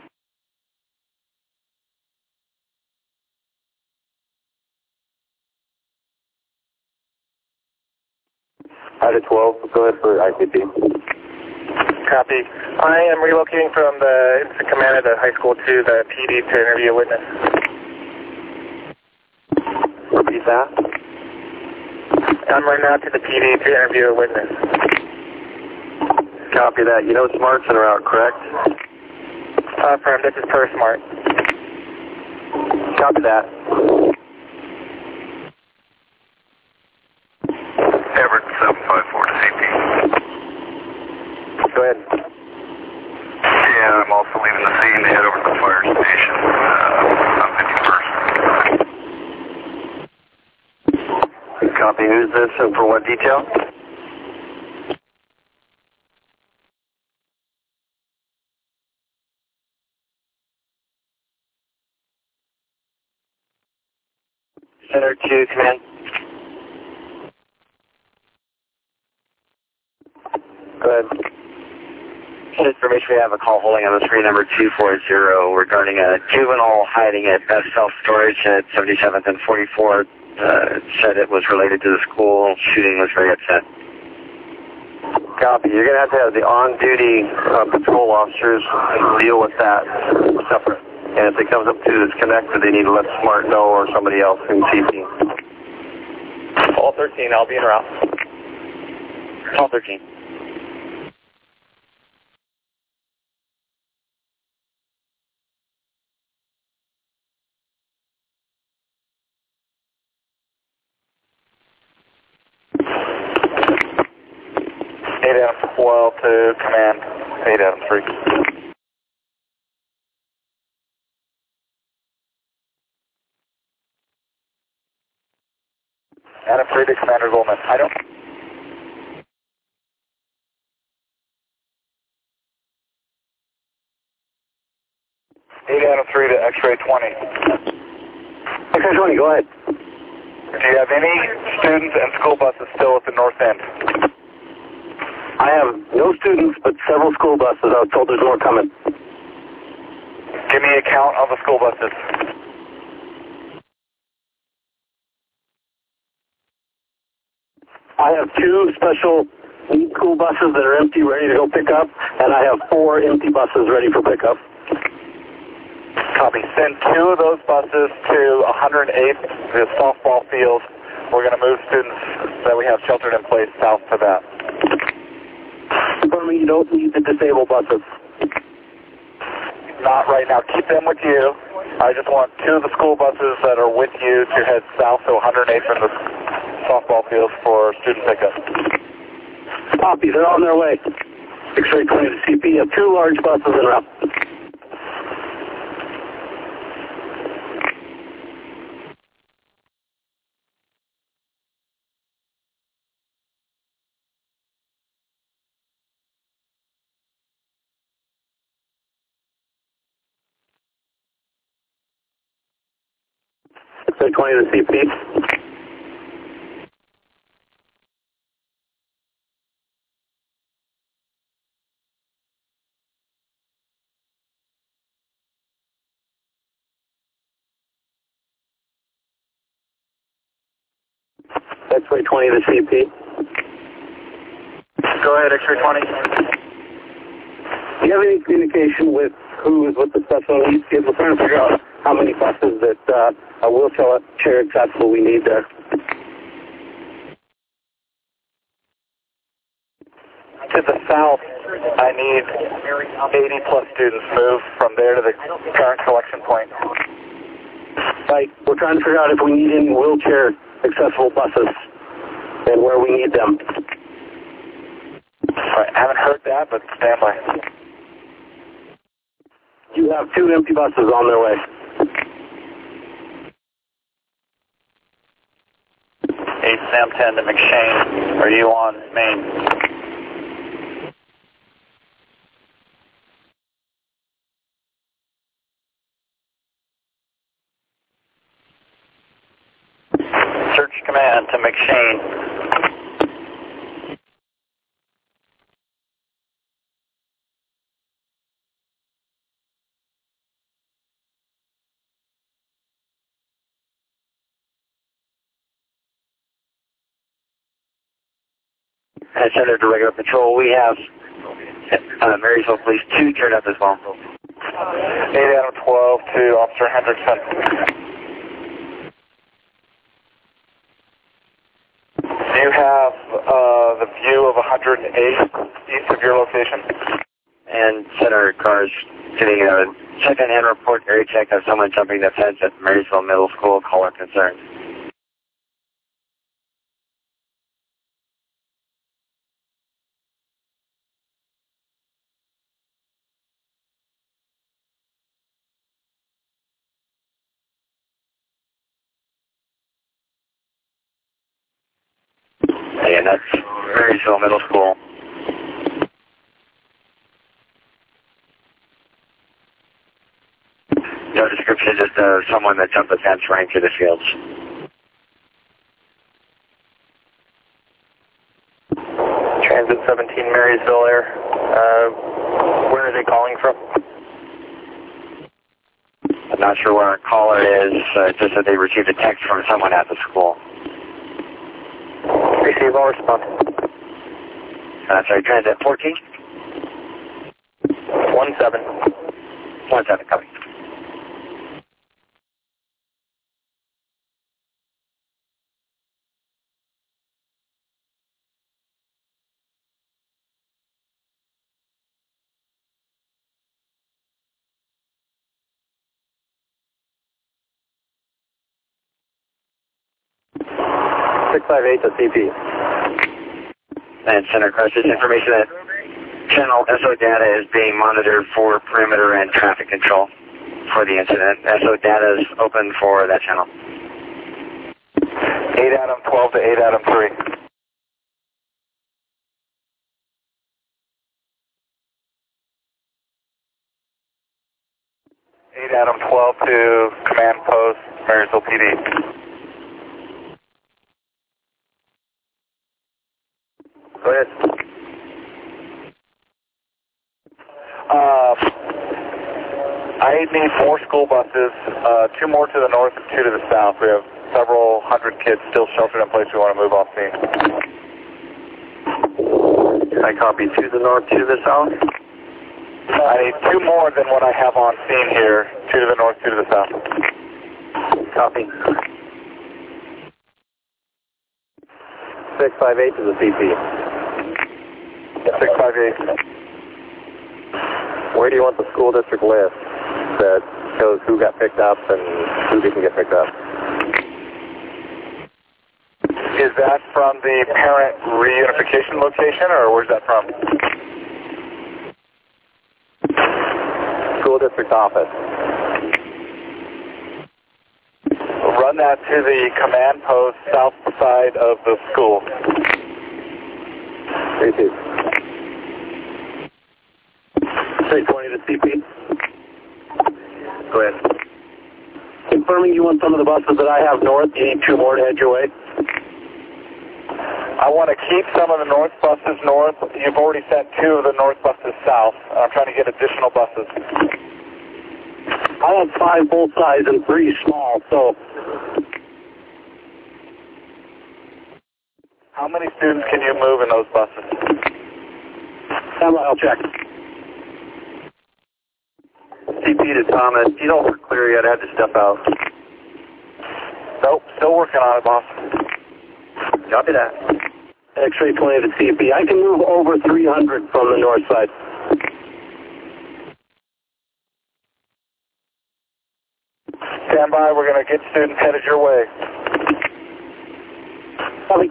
Speaker 9: IA-12, go ahead for ICP.
Speaker 10: Copy. I am relocating from the Instant Command at the high school to the PD to interview a witness.
Speaker 9: Repeat that.
Speaker 10: I'm right now to the PD to interview a witness.
Speaker 9: Copy that. You know Smart's en route, correct?
Speaker 10: Affirm, this is per Smart.
Speaker 9: Copy that.
Speaker 15: Everett 754 to CP.
Speaker 9: Go ahead.
Speaker 15: Yeah, I'm also leaving the scene to head over to the fire station on 51st.
Speaker 9: Copy. Who's this and for what detail?
Speaker 14: Center to command.
Speaker 9: Go ahead.
Speaker 14: Information, we have a call holding on the screen number 240 regarding a juvenile hiding at Best Self-Storage at 77th and 44. Said it was related to the school shooting, was very upset.
Speaker 9: Copy. You're going to have the on-duty patrol officers deal with that separate. And if it comes up to disconnected, they need to let Smart know or somebody else in CP.
Speaker 10: All 13, I'll be en route.
Speaker 14: Call 13.
Speaker 10: Adam 12 to command. 8 Adam 3. Adam 3 to Commander Goldman. I don't. 8 Adam 3 to X-ray 20.
Speaker 9: X-ray 20, go ahead.
Speaker 10: Do you have any students and school buses still at the north end?
Speaker 9: I have no students, but several school buses. I was told there's more coming.
Speaker 10: Give me a count of the school buses.
Speaker 9: I have 2 special school buses that are empty, ready to go pick up, and I have 4 empty buses ready for pickup.
Speaker 10: Copy. Send 2 of those buses to 108th, the softball field. We're going to move students that we have sheltered in place south to that.
Speaker 9: Confirming you don't need the disabled buses.
Speaker 10: Not right now. Keep them with you. I just want 2 of the school buses that are with you to head south to 108th from the softball field for student pickup.
Speaker 9: Copy. They're on their way. X-ray 20 to CP. You have 2 large buses en route. X-ray 20 to CP. X-ray 20 to CP.
Speaker 10: Go ahead, X-ray 20.
Speaker 9: Do you have any communication with who is with the special needs kids? We're trying to figure out how many buses that are wheelchair accessible we need there.
Speaker 10: To the south, I need 80 plus students moved from there to the current collection point.
Speaker 9: Right. We're trying to figure out if we need any wheelchair accessible buses and where we need them.
Speaker 10: Right. Haven't heard that, but stand by.
Speaker 9: You have 2 empty buses on their way.
Speaker 10: 8 Sam 10 to McShane. Are you on main? Search command to McShane.
Speaker 14: Center to regular patrol. We have Marysville Police 2 turned up as well.
Speaker 10: 8 Adam 12 to Officer Hendrickson. Do you have the view of 108 east of your location?
Speaker 14: And center cars getting a second-hand report area check of someone jumping the fence at Marysville Middle School. Caller concerned. And that's Marysville Middle School. No description, just someone that jumped the fence running through the fields.
Speaker 3: Transit 17 Marysville Air. Where are they calling from?
Speaker 14: I'm not sure where our caller is, just that they received a text from someone at the school.
Speaker 3: Receive all response.
Speaker 14: Sorry, Transit 14?
Speaker 3: 17.
Speaker 14: 17, copy.
Speaker 3: .658 to CP.
Speaker 14: And Center Crisis information that channel SO data is being monitored for perimeter and traffic control for the incident. SO data is open for that channel.
Speaker 10: 8 Adam 12 to 8 Adam 3. Adam 12 to Command Post, Marysville PD.
Speaker 3: Go ahead.
Speaker 10: I need 4 school buses, 2 more to the north and 2 to the south. We have several hundred kids still sheltered in place we want to move off scene.
Speaker 3: I copy 2 to the north, 2 to the south.
Speaker 10: I need 2 more than what I have on scene here, 2 to the north, 2 to the south.
Speaker 3: Copy. 658 to the CP.
Speaker 10: 658.
Speaker 3: Where do you want the school district list that shows who got picked up and who didn't get picked up?
Speaker 10: Is that from the parent reunification location, or where's that from?
Speaker 3: School district office.
Speaker 10: Run that to the command post south side of the school.
Speaker 3: Receive. 620 to CP. Go ahead. Confirming you want some of the buses that I have north. You need 2 more to head your way.
Speaker 10: I want to keep some of the north buses north. You've already sent 2 of the north buses south. I'm trying to get additional buses.
Speaker 3: I have 5 full size and 3 small, so.
Speaker 10: How many students can you move in those buses?
Speaker 3: I'll check. CP to Thomas. You don't work clear yet. I had to step out.
Speaker 10: Nope, still working on it, boss.
Speaker 3: Copy that. X-ray 20 to CP. I can move over 300 from the north side.
Speaker 10: Stand by. We're going to get students headed your way.
Speaker 3: Copy.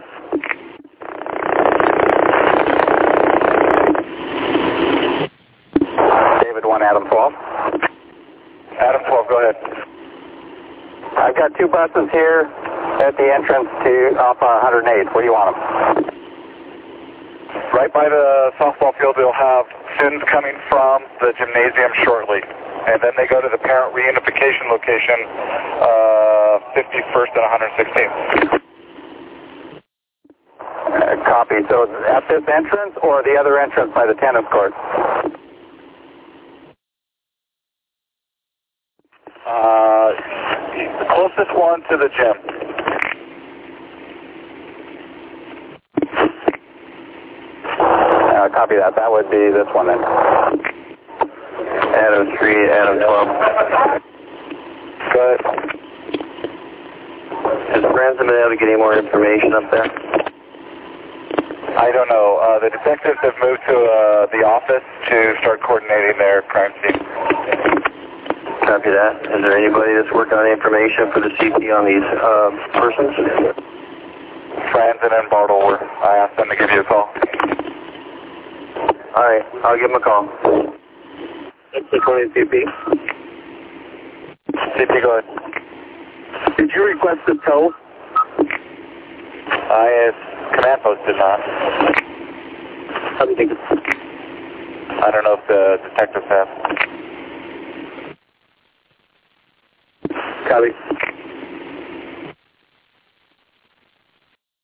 Speaker 3: David 1, Adam 12.
Speaker 10: Adam 12, go ahead.
Speaker 3: I've got 2 buses here, at the entrance to off 108. Where do you want them?
Speaker 10: Right by the softball field, we'll have students coming from the gymnasium shortly. And then they go to the parent reunification location, 51st and 116th.
Speaker 3: Copy. So at this entrance or the other entrance by the tennis court?
Speaker 10: The closest one to the gym.
Speaker 3: Copy that. That would be this one then.
Speaker 1: Adam 3, Adam 12.
Speaker 3: Good.
Speaker 1: Has Branson been able to get any more information up there?
Speaker 10: I don't know. The detectives have moved to the office to start coordinating their crime scene.
Speaker 1: Copy that. Is there anybody that's working on information for the CP on these persons?
Speaker 10: Franzen and Bartle were. I asked them to give you a call.
Speaker 1: All right, I'll give them a call.
Speaker 7: That's the 20 CP.
Speaker 10: CP, go ahead.
Speaker 7: Did you request a tow?
Speaker 10: Command post did not.
Speaker 7: How do you think it's...
Speaker 10: I don't know if the detectives have.
Speaker 7: Copy.